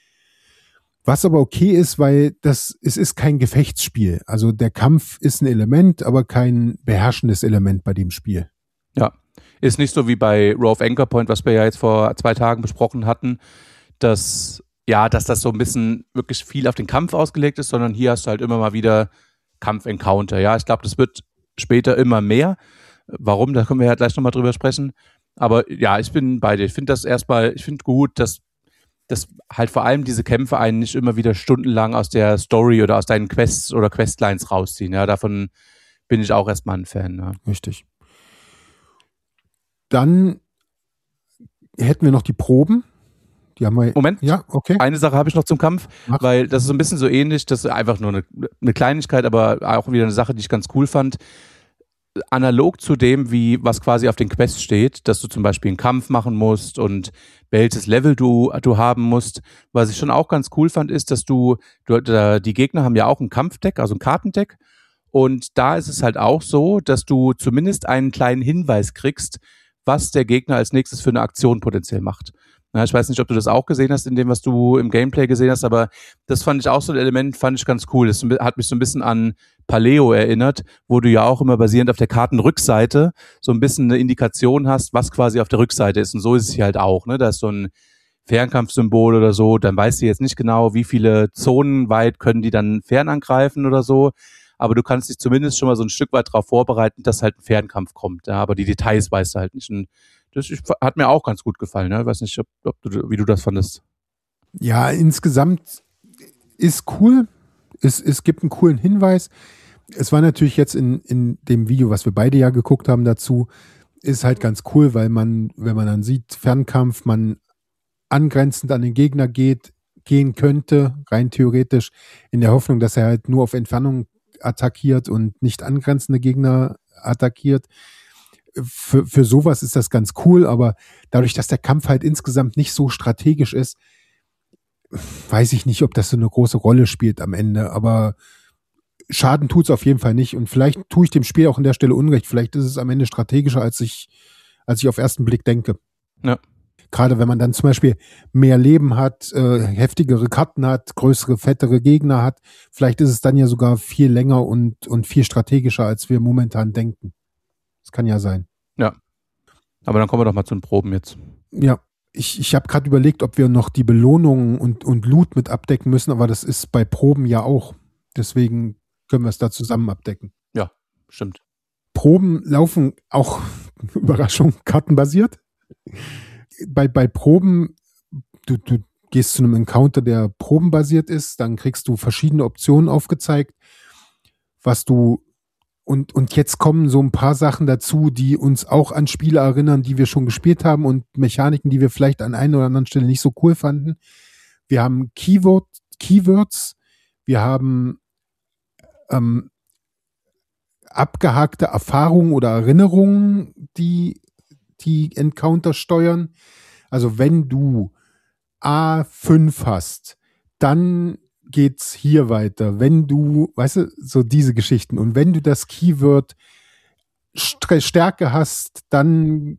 Was aber okay ist, weil das, es ist kein Gefechtsspiel. Also der Kampf ist ein Element, aber kein beherrschendes Element bei dem Spiel. Ja, ist nicht so wie bei Row of Anchor Point, was wir ja jetzt vor zwei Tagen besprochen hatten, dass, ja, dass das so ein bisschen wirklich viel auf den Kampf ausgelegt ist, sondern hier hast du halt immer mal wieder Kampf-Encounter. Ja, ich glaube, das wird später immer mehr. Warum? Da können wir ja gleich nochmal drüber sprechen. Aber ja, ich bin bei dir. Ich finde das erstmal, ich finde gut, dass, dass halt vor allem diese Kämpfe einen nicht immer wieder stundenlang aus der Story oder aus deinen Quests oder Questlines rausziehen. Ja, davon bin ich auch erstmal ein Fan. Ja. Richtig. Dann hätten wir noch die Proben. Die haben wir, Moment, ja, okay. Eine Sache habe ich noch zum Kampf, Mach. Weil das ist so ein bisschen so ähnlich, das ist einfach nur eine, eine Kleinigkeit, aber auch wieder eine Sache, die ich ganz cool fand. Analog zu dem, wie was quasi auf den Quests steht, dass du zum Beispiel einen Kampf machen musst und welches Level du du haben musst. Was ich schon auch ganz cool fand, ist, dass du, du die Gegner haben ja auch ein Kampfdeck, also ein Kartendeck. Und da ist es halt auch so, dass du zumindest einen kleinen Hinweis kriegst, was der Gegner als nächstes für eine Aktion potenziell macht. Ja, ich weiß nicht, ob du das auch gesehen hast in dem, was du im Gameplay gesehen hast, aber das fand ich auch so ein Element, fand ich ganz cool. Das hat mich so ein bisschen an Paleo erinnert, wo du ja auch immer basierend auf der Kartenrückseite so ein bisschen eine Indikation hast, was quasi auf der Rückseite ist. Und so ist es hier halt auch. Ne? Da ist so ein Fernkampfsymbol oder so, dann weißt du jetzt nicht genau, wie viele Zonen weit können die dann fern angreifen oder so. Aber du kannst dich zumindest schon mal so ein Stück weit darauf vorbereiten, dass halt ein Fernkampf kommt. Ja? Aber die Details weißt du halt nicht. Und das hat mir auch ganz gut gefallen. Ne? Ich weiß nicht, ob, ob du, wie du das fandest. Ja, insgesamt ist cool. Es, es gibt einen coolen Hinweis. Es war natürlich jetzt in, in dem Video, was wir beide ja geguckt haben dazu, ist halt ganz cool, weil man, wenn man dann sieht, Fernkampf, man angrenzend an den Gegner geht, gehen könnte, rein theoretisch, in der Hoffnung, dass er halt nur auf Entfernung attackiert und nicht angrenzende Gegner attackiert. Für, für sowas ist das ganz cool, aber dadurch, dass der Kampf halt insgesamt nicht so strategisch ist, weiß ich nicht, ob das so eine große Rolle spielt am Ende, aber Schaden tut's auf jeden Fall nicht und vielleicht tue ich dem Spiel auch an der Stelle Unrecht, vielleicht ist es am Ende strategischer, als ich, als ich auf ersten Blick denke. Ja. Gerade wenn man dann zum Beispiel mehr Leben hat, äh, heftigere Karten hat, größere, fettere Gegner hat, vielleicht ist es dann ja sogar viel länger und, und viel strategischer, als wir momentan denken. Das kann ja sein. Ja. Aber dann kommen wir doch mal zu den Proben jetzt. Ja, ich, ich habe gerade überlegt, ob wir noch die Belohnungen und, und Loot mit abdecken müssen, aber das ist bei Proben ja auch. Deswegen können wir es da zusammen abdecken. Ja, stimmt. Proben laufen auch, Überraschung, kartenbasiert. Bei, bei Proben, du, du gehst zu einem Encounter, der probenbasiert ist, dann kriegst du verschiedene Optionen aufgezeigt, was du und, und jetzt kommen so ein paar Sachen dazu, die uns auch an Spiele erinnern, die wir schon gespielt haben und Mechaniken, die wir vielleicht an einer oder anderen Stelle nicht so cool fanden. Wir haben Keyword, Keywords, wir haben ähm, abgehakte Erfahrungen oder Erinnerungen, die die Encounter steuern. Also wenn du A fünf hast, dann geht's hier weiter. Wenn du, weißt du, so diese Geschichten. Und wenn du das Keyword Stärke hast, dann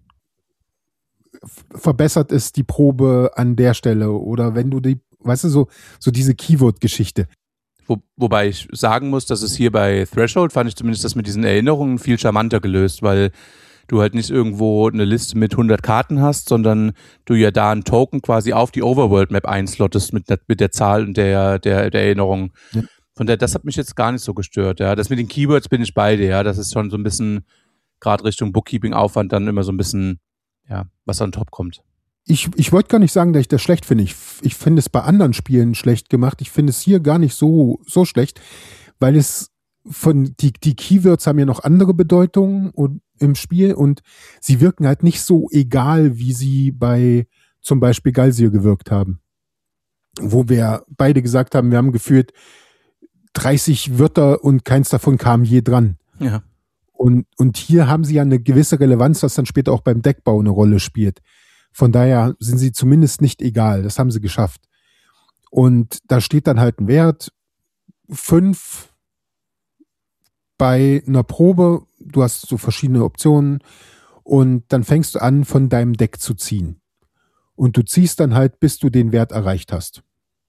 verbessert es die Probe an der Stelle. Oder wenn du die, weißt du, so, so diese Keyword-Geschichte. Wo, wobei ich sagen muss, dass es hier bei Threshold fand ich zumindest das mit diesen Erinnerungen viel charmanter gelöst, weil du halt nicht irgendwo eine Liste mit hundert Karten hast, sondern du ja da einen Token quasi auf die Overworld-Map einslottest mit, mit der Zahl und der, der, der Erinnerung. Ja. Von der, das hat mich jetzt gar nicht so gestört. Ja, das mit den Keywords bin ich bei dir. Ja, das ist schon so ein bisschen, gerade Richtung Bookkeeping-Aufwand, dann immer so ein bisschen, ja, was an top kommt. Ich, ich wollte gar nicht sagen, dass ich das schlecht finde. Ich, ich finde es bei anderen Spielen schlecht gemacht. Ich finde es hier gar nicht so, so schlecht, weil es von, die, die Keywords haben ja noch andere Bedeutungen und, im Spiel und sie wirken halt nicht so egal, wie sie bei zum Beispiel Galsir gewirkt haben. Wo wir beide gesagt haben, wir haben gefühlt dreißig Wörter und keins davon kam je dran. Ja. Und, und hier haben sie ja eine gewisse Relevanz, was dann später auch beim Deckbau eine Rolle spielt. Von daher sind sie zumindest nicht egal. Das haben sie geschafft. Und da steht dann halt ein Wert. Fünf bei einer Probe. Du hast so verschiedene Optionen. Und dann fängst du an, von deinem Deck zu ziehen. Und du ziehst dann halt, bis du den Wert erreicht hast.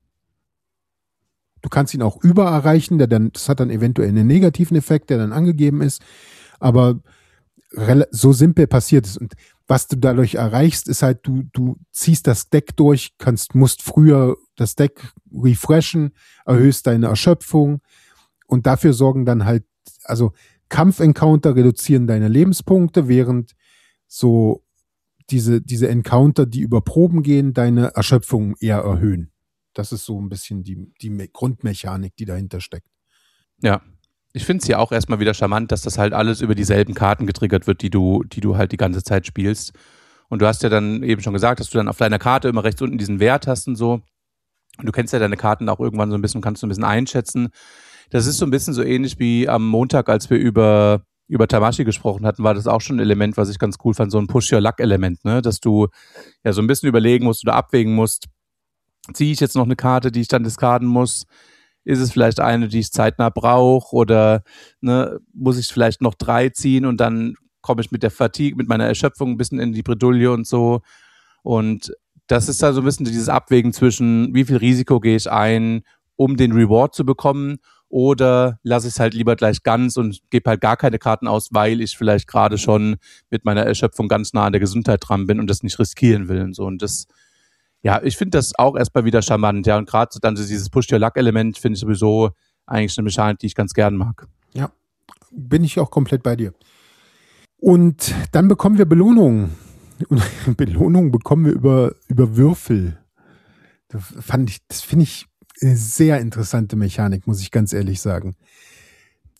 Du kannst ihn auch über erreichen, der dann, das hat dann eventuell einen negativen Effekt, der dann angegeben ist. Aber so simpel passiert es. Und was du dadurch erreichst, ist halt, du, du ziehst das Deck durch, kannst, musst früher das Deck refreshen, erhöhst deine Erschöpfung und dafür sorgen dann halt, also Kampf-Encounter reduzieren deine Lebenspunkte, während so diese, diese Encounter, die über Proben gehen, deine Erschöpfung eher erhöhen. Das ist so ein bisschen die, die Grundmechanik, die dahinter steckt. Ja. Ich finde es ja auch erstmal wieder charmant, dass das halt alles über dieselben Karten getriggert wird, die du, die du halt die ganze Zeit spielst. Und du hast ja dann eben schon gesagt, dass du dann auf deiner Karte immer rechts unten diesen Wert hast und so. Und du kennst ja deine Karten auch irgendwann so ein bisschen, kannst du ein bisschen einschätzen. Das ist so ein bisschen so ähnlich wie am Montag, als wir über, über Tamashii gesprochen hatten, war das auch schon ein Element, was ich ganz cool fand, so ein Push-Your-Luck-Element, ne? Dass du ja so ein bisschen überlegen musst oder abwägen musst, ziehe ich jetzt noch eine Karte, die ich dann diskarden muss? Ist es vielleicht eine, die ich zeitnah brauche oder ne, muss ich vielleicht noch drei ziehen und dann komme ich mit der Fatigue, mit meiner Erschöpfung ein bisschen in die Bredouille und so. Und das ist da so ein bisschen dieses Abwägen zwischen, wie viel Risiko gehe ich ein, um den Reward zu bekommen, oder lasse ich es halt lieber gleich ganz und gebe halt gar keine Karten aus, weil ich vielleicht gerade schon mit meiner Erschöpfung ganz nah an der Gesundheit dran bin und das nicht riskieren will und so. Und das Ja, ich finde das auch erstmal wieder charmant, ja, und gerade so dann so dieses Push-Your-Luck-Element finde ich sowieso eigentlich eine Mechanik, die ich ganz gern mag. Ja, bin ich auch komplett bei dir. Und dann bekommen wir Belohnungen. Und Belohnungen bekommen wir über, über Würfel. Das fand ich, das finde ich eine sehr interessante Mechanik, muss ich ganz ehrlich sagen.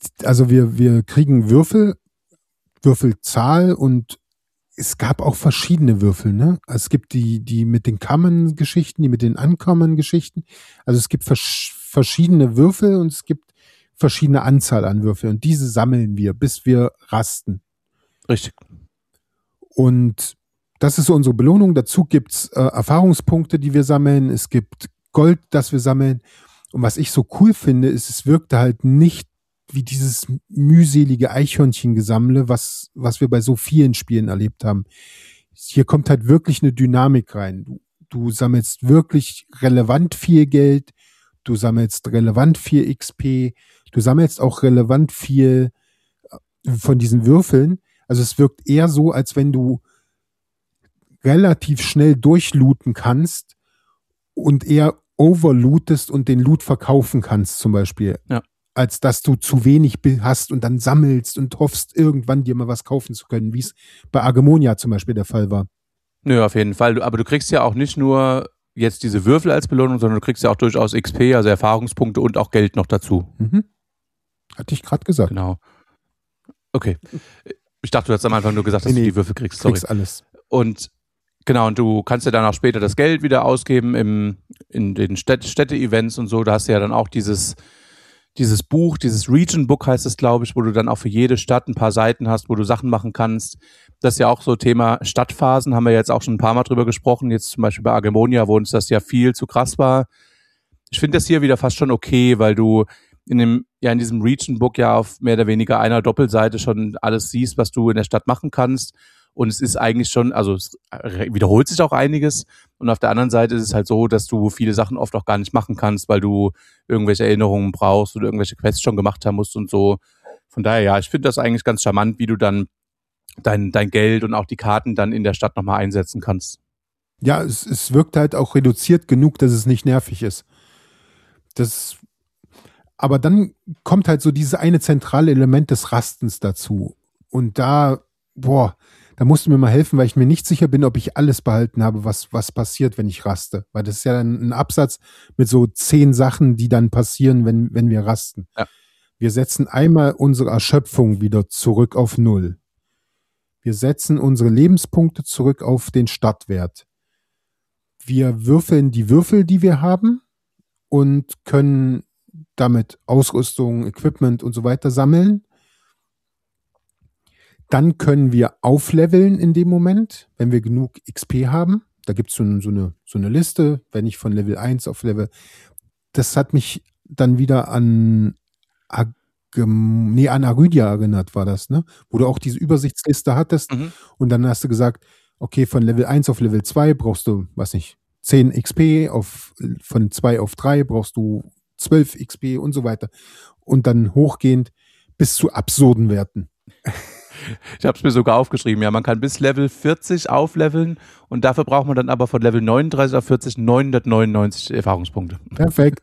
also wir, wir kriegen Würfel, Würfelzahl und es gab auch verschiedene Würfel, ne? Also es gibt die, die mit den Common-Geschichten, die mit den Uncommon-Geschichten. Also es gibt vers- verschiedene Würfel und es gibt verschiedene Anzahl an Würfeln und diese sammeln wir, bis wir rasten. Richtig. Und das ist so unsere Belohnung. Dazu gibt's äh, Erfahrungspunkte, die wir sammeln. Es gibt Gold, das wir sammeln. Und was ich so cool finde, ist, es wirkte halt nicht wie dieses mühselige Eichhörnchengesammle, was, was wir bei so vielen Spielen erlebt haben. Hier kommt halt wirklich eine Dynamik rein. Du, du sammelst wirklich relevant viel Geld, du sammelst relevant viel X P, du sammelst auch relevant viel von diesen Würfeln. Also es wirkt eher so, als wenn du relativ schnell durchlooten kannst und eher overlootest und den Loot verkaufen kannst zum Beispiel. Ja. Als dass du zu wenig hast und dann sammelst und hoffst, irgendwann dir mal was kaufen zu können, wie es bei Argemonia zum Beispiel der Fall war. Nö, auf jeden Fall. Aber du kriegst ja auch nicht nur jetzt diese Würfel als Belohnung, sondern du kriegst ja auch durchaus X P, also Erfahrungspunkte und auch Geld noch dazu. Mhm. Hatte ich gerade gesagt. Genau. Okay. Ich dachte, du hast am Anfang nur gesagt, dass nee, nee, du die Würfel kriegst. Sorry. Kriegst alles. Und genau, und du kannst ja dann auch später das Geld wieder ausgeben im, in den Städt- Städte-Events und so. Da hast du ja dann auch dieses Dieses Buch, dieses Region Book heißt es, glaube ich, wo du dann auch für jede Stadt ein paar Seiten hast, wo du Sachen machen kannst. Das ist ja auch so Thema Stadtphasen, haben wir jetzt auch schon ein paar Mal drüber gesprochen. Jetzt zum Beispiel bei Argemonia, wo uns das ja viel zu krass war. Ich finde das hier wieder fast schon okay, weil du in dem, ja, in diesem Region Book ja auf mehr oder weniger einer Doppelseite schon alles siehst, was du in der Stadt machen kannst. Und es ist eigentlich schon, also es wiederholt sich auch einiges. Und auf der anderen Seite ist es halt so, dass du viele Sachen oft auch gar nicht machen kannst, weil du irgendwelche Erinnerungen brauchst oder irgendwelche Quests schon gemacht haben musst und so. Von daher, ja, ich finde das eigentlich ganz charmant, wie du dann dein, dein Geld und auch die Karten dann in der Stadt nochmal einsetzen kannst. Ja, es, es wirkt halt auch reduziert genug, dass es nicht nervig ist. Das, aber dann kommt halt so dieses eine zentrale Element des Rastens dazu. Und da, boah, da musst du mir mal helfen, weil ich mir nicht sicher bin, ob ich alles behalten habe, was, was passiert, wenn ich raste. Weil das ist ja dann ein Absatz mit so zehn Sachen, die dann passieren, wenn, wenn wir rasten. Ja. Wir setzen einmal unsere Erschöpfung wieder zurück auf Null. Wir setzen unsere Lebenspunkte zurück auf den Startwert. Wir würfeln die Würfel, die wir haben und können damit Ausrüstung, Equipment und so weiter sammeln. Dann können wir aufleveln in dem Moment, wenn wir genug X P haben. Da gibt es so, so, eine, so eine Liste, wenn ich von Level eins auf Level... Das hat mich dann wieder an, Agem, nee, an Arydia erinnert, war das, ne? Wo du auch diese Übersichtsliste hattest Mhm. und dann hast du gesagt, okay, von Level eins auf Level zwei brauchst du, weiß nicht, zehn X P, auf, von zwei auf drei brauchst du zwölf X P und so weiter. Und dann hochgehend bis zu absurden Werten. Ich habe es mir sogar aufgeschrieben, ja, man kann bis Level vierzig aufleveln und dafür braucht man dann aber von Level neununddreißig auf vierzig neunhundertneunundneunzig Erfahrungspunkte. Perfekt.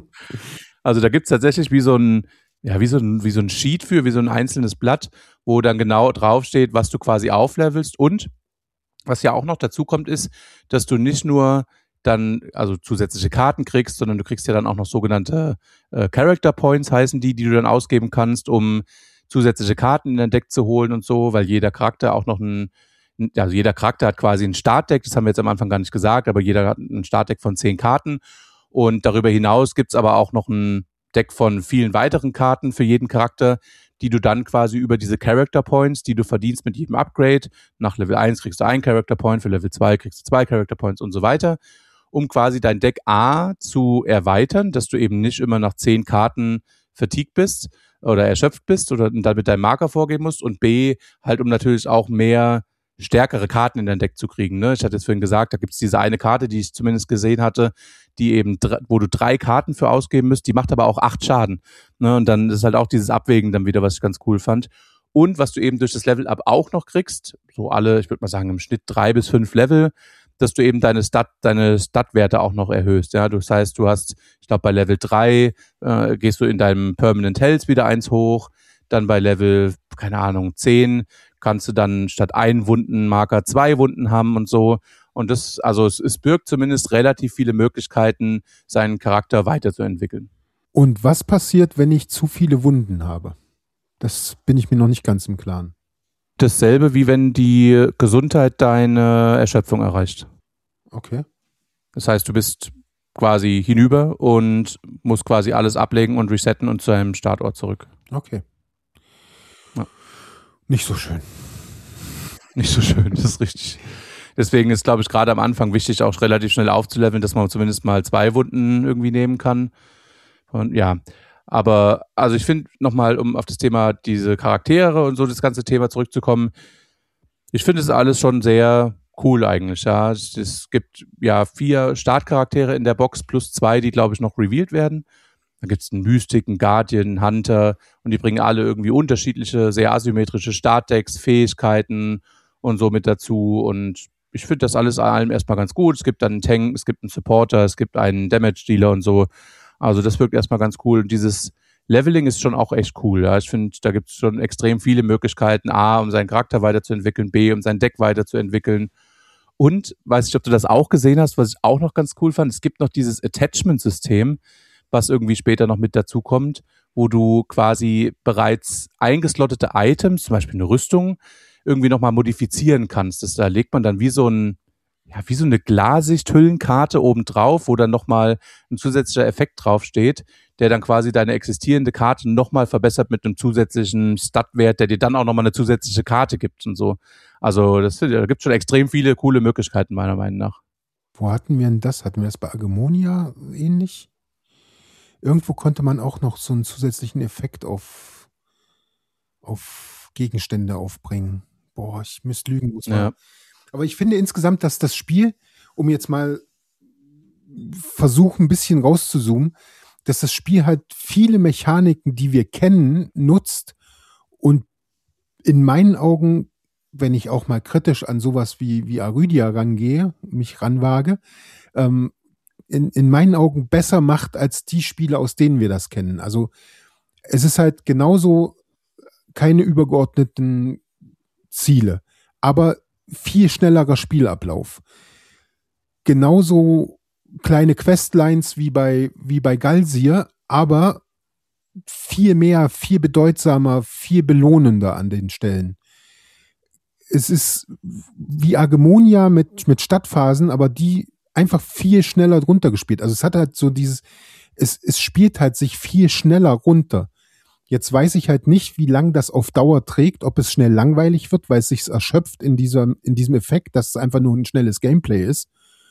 Also da gibt's tatsächlich wie so ein, ja, wie so ein, wie so ein Sheet für, wie so ein einzelnes Blatt, wo dann genau draufsteht, was du quasi auflevelst. Und was ja auch noch dazu kommt, ist, dass du nicht nur dann also zusätzliche Karten kriegst, sondern du kriegst ja dann auch noch sogenannte äh, Character Points, heißen die, die du dann ausgeben kannst, um zusätzliche Karten in dein Deck zu holen und so, weil jeder Charakter auch noch ein, also jeder Charakter hat quasi ein Startdeck, das haben wir jetzt am Anfang gar nicht gesagt, aber jeder hat ein Startdeck von zehn Karten und darüber hinaus gibt's aber auch noch ein Deck von vielen weiteren Karten für jeden Charakter, die du dann quasi über diese Character Points, die du verdienst mit jedem Upgrade, nach Level eins kriegst du einen Character Point, für Level zwei kriegst du zwei Character Points und so weiter, um quasi dein Deck A zu erweitern, dass du eben nicht immer nach zehn Karten vertiegt bist oder erschöpft bist oder dann mit deinem Marker vorgehen musst und B, halt um natürlich auch mehr stärkere Karten in dein Deck zu kriegen. Ne? Ich hatte jetzt vorhin gesagt, da gibt es diese eine Karte, die ich zumindest gesehen hatte, die eben, wo du drei Karten für ausgeben müsst, die macht aber auch acht Schaden. Ne? Und dann ist halt auch dieses Abwägen dann wieder, was ich ganz cool fand. Und was du eben durch das Level-Up auch noch kriegst, so alle, ich würde mal sagen, im Schnitt drei bis fünf Level, dass du eben deine Stat, deine Stat-Werte auch noch erhöhst. Ja, das heißt, du hast, ich glaube, bei Level drei äh, gehst du in deinem Permanent Health wieder eins hoch, dann bei Level, keine Ahnung, zehn kannst du dann statt ein Wundenmarker zwei Wunden haben und so. Und das, also es, es birgt zumindest relativ viele Möglichkeiten, seinen Charakter weiterzuentwickeln. Und was passiert, wenn ich zu viele Wunden habe? Das bin ich mir noch nicht ganz im Klaren. Dasselbe, wie wenn die Gesundheit deine Erschöpfung erreicht. Okay. Das heißt, du bist quasi hinüber und musst quasi alles ablegen und resetten und zu einem Startort zurück. Okay. Ja. Nicht so schön. Nicht so schön, das ist richtig. Deswegen ist, glaube ich, gerade am Anfang wichtig, auch relativ schnell aufzuleveln, dass man zumindest mal zwei Wunden irgendwie nehmen kann. Und ja, aber also ich finde nochmal, um auf das Thema diese Charaktere und so das ganze Thema zurückzukommen, ich finde es alles schon sehr cool eigentlich, ja. Es, es gibt ja vier Startcharaktere in der Box plus zwei, die, glaube ich, noch revealed werden. Da gibt es einen Mystic, einen Guardian, einen Hunter und die bringen alle irgendwie unterschiedliche, sehr asymmetrische Startdecks, Fähigkeiten und so mit dazu und ich finde das alles allem erstmal ganz gut. Es gibt dann einen Tank, es gibt einen Supporter, es gibt einen Damage-Dealer und so. Also das wirkt erstmal ganz cool. Und dieses Leveling ist schon auch echt cool. Ja. Ich finde, da gibt es schon extrem viele Möglichkeiten. A, um seinen Charakter weiterzuentwickeln. B, um sein Deck weiterzuentwickeln. Und, weiß nicht, ob du das auch gesehen hast, was ich auch noch ganz cool fand. Es gibt noch dieses Attachment-System, was irgendwie später noch mit dazu kommt, wo du quasi bereits eingeslottete Items, zum Beispiel eine Rüstung, irgendwie nochmal modifizieren kannst. Das, da legt man dann wie so ein, ja, wie so eine Glasicht-Hüllenkarte oben drauf, wo dann nochmal ein zusätzlicher Effekt draufsteht, der dann quasi deine existierende Karte nochmal verbessert mit einem zusätzlichen Stat-Wert, der dir dann auch nochmal eine zusätzliche Karte gibt und so. Also das, da gibt es schon extrem viele coole Möglichkeiten, meiner Meinung nach. Wo hatten wir denn das? Hatten wir das bei Agemonia ähnlich? Irgendwo konnte man auch noch so einen zusätzlichen Effekt auf, auf Gegenstände aufbringen. Boah, ich müsste lügen. Muss man. Ja. Aber ich finde insgesamt, dass das Spiel, um jetzt mal versuchen, ein bisschen rauszuzoomen, dass das Spiel halt viele Mechaniken, die wir kennen, nutzt und in meinen Augen, wenn ich auch mal kritisch an sowas wie, wie Arydia rangehe, mich ranwage, ähm, in, in meinen Augen besser macht als die Spiele, aus denen wir das kennen. Also es ist halt genauso keine übergeordneten Ziele, aber viel schnellerer Spielablauf. Genauso kleine Questlines wie bei, wie bei Galsir, aber viel mehr, viel bedeutsamer, viel belohnender an den Stellen. Es ist wie Agemonia mit, mit Stadtphasen, aber die einfach viel schneller drunter gespielt. Also es hat halt so dieses, es, es spielt halt sich viel schneller runter. Jetzt weiß ich halt nicht, wie lang das auf Dauer trägt, ob es schnell langweilig wird, weil es sich erschöpft in dieser, in diesem Effekt, dass es einfach nur ein schnelles Gameplay ist.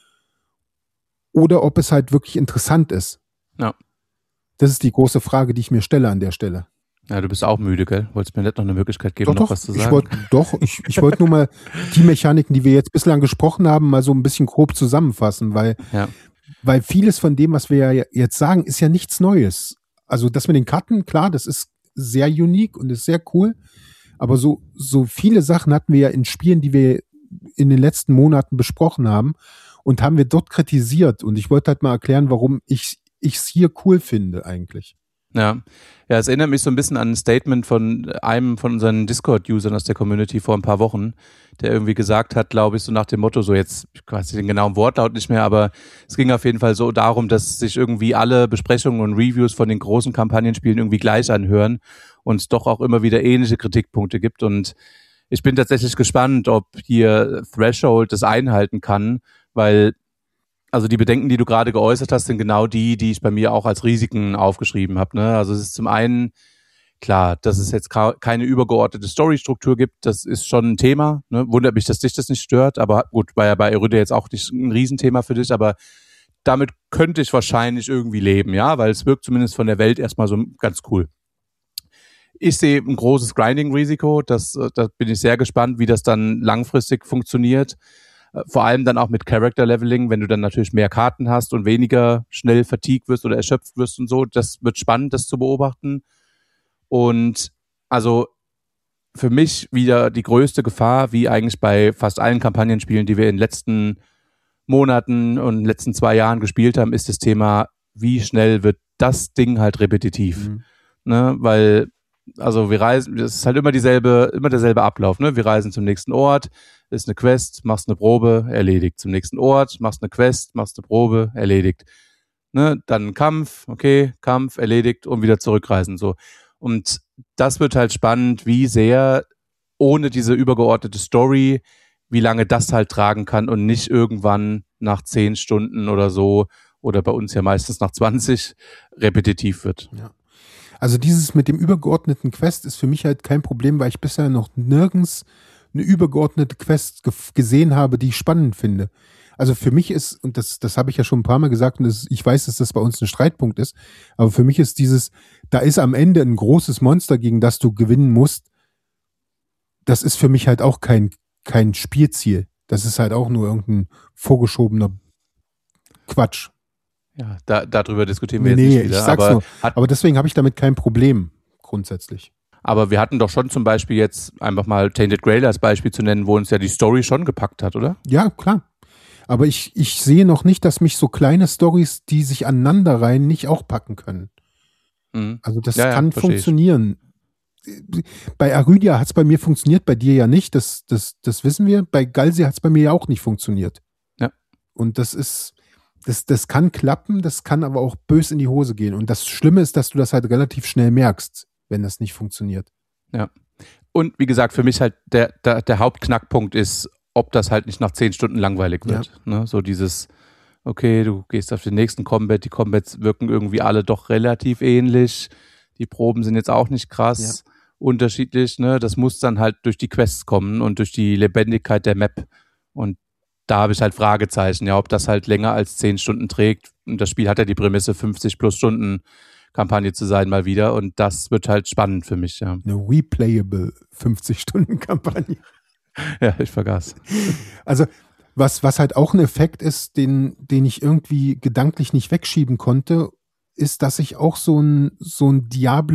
Oder ob es halt wirklich interessant ist. Ja. Das ist die große Frage, die ich mir stelle an der Stelle. Ja, du bist auch müde, gell? Wolltest mir nicht noch eine Möglichkeit geben, doch, noch doch, was zu ich sagen? wollt, doch, ich, ich wollte nur mal die Mechaniken, die wir jetzt bislang gesprochen haben, mal so ein bisschen grob zusammenfassen, weil, ja. weil vieles von dem, was wir ja jetzt sagen, ist ja nichts Neues. Also das mit den Karten, klar, das ist sehr unique und ist sehr cool, aber so, so viele Sachen hatten wir ja in Spielen, die wir in den letzten Monaten besprochen haben und haben wir dort kritisiert und ich wollte halt mal erklären, warum ich es hier cool finde eigentlich. Ja. Ja, es erinnert mich so ein bisschen an ein Statement von einem von unseren Discord-Usern aus der Community vor ein paar Wochen, der irgendwie gesagt hat, glaube ich, so nach dem Motto, so jetzt, ich weiß den genauen Wortlaut nicht mehr, aber es ging auf jeden Fall so darum, dass sich irgendwie alle Besprechungen und Reviews von den großen Kampagnenspielen irgendwie gleich anhören und es doch auch immer wieder ähnliche Kritikpunkte gibt und ich bin tatsächlich gespannt, ob hier Threshold das einhalten kann, weil also die Bedenken, die du gerade geäußert hast, sind genau die, die ich bei mir auch als Risiken aufgeschrieben habe. Ne? Also es ist zum einen, klar, dass es jetzt keine übergeordnete Storystruktur gibt, das ist schon ein Thema. Ne? Wundert mich, dass dich das nicht stört, aber gut, war ja bei Arydia jetzt auch nicht ein Riesenthema für dich, aber damit könnte ich wahrscheinlich irgendwie leben, ja, weil es wirkt zumindest von der Welt erstmal so ganz cool. Ich sehe ein großes Grinding-Risiko, das, da bin ich sehr gespannt, wie das dann langfristig funktioniert. Vor allem dann auch mit Character-Leveling, wenn du dann natürlich mehr Karten hast und weniger schnell fatigued wirst oder erschöpft wirst und so. Das wird spannend, das zu beobachten. Und also für mich wieder die größte Gefahr, wie eigentlich bei fast allen Kampagnenspielen, die wir in den letzten Monaten und letzten zwei Jahren gespielt haben, ist das Thema, wie schnell wird das Ding halt repetitiv. Mhm. Ne? Weil also wir reisen, das ist halt immer dieselbe, immer derselbe Ablauf, ne? Wir reisen zum nächsten Ort, ist eine Quest, machst eine Probe, erledigt. Zum nächsten Ort, machst eine Quest, machst eine Probe, erledigt. Ne? Dann ein Kampf, okay, Kampf, erledigt und wieder zurückreisen, so. Und das wird halt spannend, wie sehr ohne diese übergeordnete Story, wie lange das halt tragen kann und nicht irgendwann nach zehn Stunden oder so oder bei uns ja meistens nach zwanzig repetitiv wird. Ja. Also dieses mit dem übergeordneten Quest ist für mich halt kein Problem, weil ich bisher noch nirgends eine übergeordnete Quest ge- gesehen habe, die ich spannend finde. Also für mich ist, und das, das habe ich ja schon ein paar Mal gesagt, und das, ich weiß, dass das bei uns ein Streitpunkt ist, aber für mich ist dieses, da ist am Ende ein großes Monster, gegen das du gewinnen musst, das ist für mich halt auch kein, kein Spielziel. Das ist halt auch nur irgendein vorgeschobener Quatsch. Ja, da, darüber diskutieren wir Nee, jetzt nee, nicht wieder. ich sag's aber, nur. hat, Aber deswegen habe ich damit kein Problem, grundsätzlich. aber wir hatten doch schon zum Beispiel jetzt einfach mal Tainted Grail als Beispiel zu nennen, wo uns ja die Story schon gepackt hat, oder? Ja, klar. Aber ich, ich sehe noch nicht, dass mich so kleine Storys, die sich aneinander reihen, nicht auch packen können. Mhm. Also das Ja, ja, kann versteh ich. funktionieren. Bei Arydia hat es bei mir funktioniert, bei dir ja nicht, das, das, das wissen wir. Bei Galsi hat es bei mir ja auch nicht funktioniert. Ja. Und das ist, das, das kann klappen, das kann aber auch bös in die Hose gehen. Und das Schlimme ist, dass du das halt relativ schnell merkst, wenn das nicht funktioniert. Ja. Und wie gesagt, für mich halt der, der, der Hauptknackpunkt ist, ob das halt nicht nach zehn Stunden langweilig wird. Ja. Ne? So dieses, okay, du gehst auf den nächsten Combat, die Combats wirken irgendwie alle doch relativ ähnlich. Die Proben sind jetzt auch nicht krass ja. unterschiedlich. Ne? Das muss dann halt durch die Quests kommen und durch die Lebendigkeit der Map. Und da habe ich halt Fragezeichen, ja, ob das halt länger als zehn Stunden trägt. Und das Spiel hat ja die Prämisse, fünfzig plus Stunden Kampagne zu sein mal wieder. Und das wird halt spannend für mich, ja. Eine replayable fünfzig-Stunden-Kampagne. Ja, ich vergaß. Also, was, was halt auch ein Effekt ist, den, den ich irgendwie gedanklich nicht wegschieben konnte, ist, dass ich auch so ein, so ein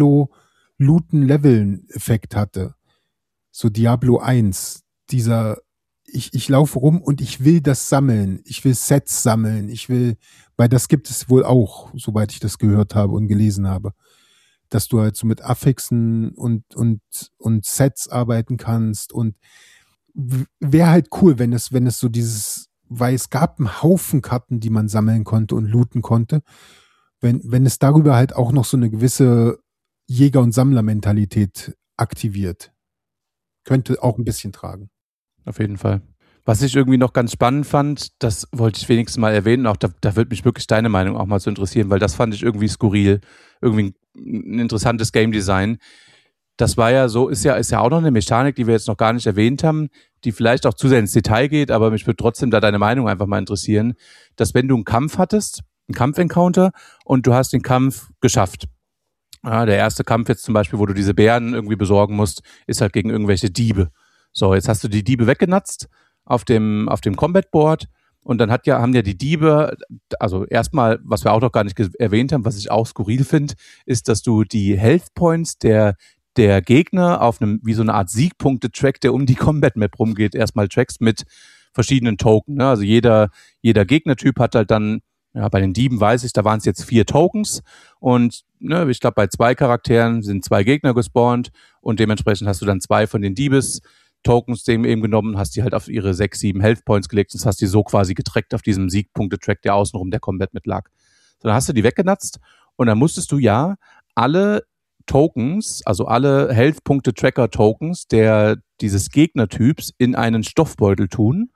Diablo-Looten-Leveln-Effekt hatte. So Diablo eins. Dieser, ich, ich laufe rum und ich will das sammeln. Ich will Sets sammeln. Ich will, weil das gibt es wohl auch, soweit ich das gehört habe und gelesen habe. Dass du halt so mit Affixen und, und, und Sets arbeiten kannst und wäre halt cool, wenn es, wenn es so dieses, weil es gab einen Haufen Karten, die man sammeln konnte und looten konnte, wenn, wenn es darüber halt auch noch so eine gewisse Jäger- und Sammlermentalität aktiviert. Könnte auch ein bisschen tragen. Auf jeden Fall. Was ich irgendwie noch ganz spannend fand, das wollte ich wenigstens mal erwähnen, auch da, da würde mich wirklich deine Meinung auch mal zu interessieren, weil das fand ich irgendwie skurril, irgendwie ein, ein interessantes Game Design. Das war ja so, ist ja, ist ja auch noch eine Mechanik, die wir jetzt noch gar nicht erwähnt haben, die vielleicht auch zu sehr ins Detail geht, aber mich würde trotzdem da deine Meinung einfach mal interessieren, dass wenn du einen Kampf hattest, einen Kampfencounter und du hast den Kampf geschafft. Ja, der erste Kampf jetzt zum Beispiel, wo du diese Bären irgendwie besorgen musst, ist halt gegen irgendwelche Diebe. So, jetzt hast du die Diebe weggenatzt auf dem, auf dem Combat Board und dann hat ja, haben ja die Diebe, also erstmal, was wir auch noch gar nicht erwähnt haben, was ich auch skurril finde, ist, dass du die Health Points der der Gegner auf einem, wie so eine Art Siegpunkte-Track, der um die Combat-Map rumgeht, erstmal trackst mit verschiedenen Token. Ne? Also jeder, jeder Gegnertyp hat halt dann, ja, bei den Dieben weiß ich, da waren es jetzt vier Tokens und ne, ich glaube, bei zwei Charakteren sind zwei Gegner gespawnt und dementsprechend hast du dann zwei von den Diebes-Tokens dem eben genommen, hast die halt auf ihre sechs, sieben Health Points gelegt und hast die so quasi getrackt auf diesem Siegpunkte-Track, der außenrum der Combat mit lag. So, dann hast du die weggenatzt und dann musstest du ja alle Tokens, also alle Health-Punkte-Tracker-Tokens der dieses Gegnertyps in einen Stoffbeutel tun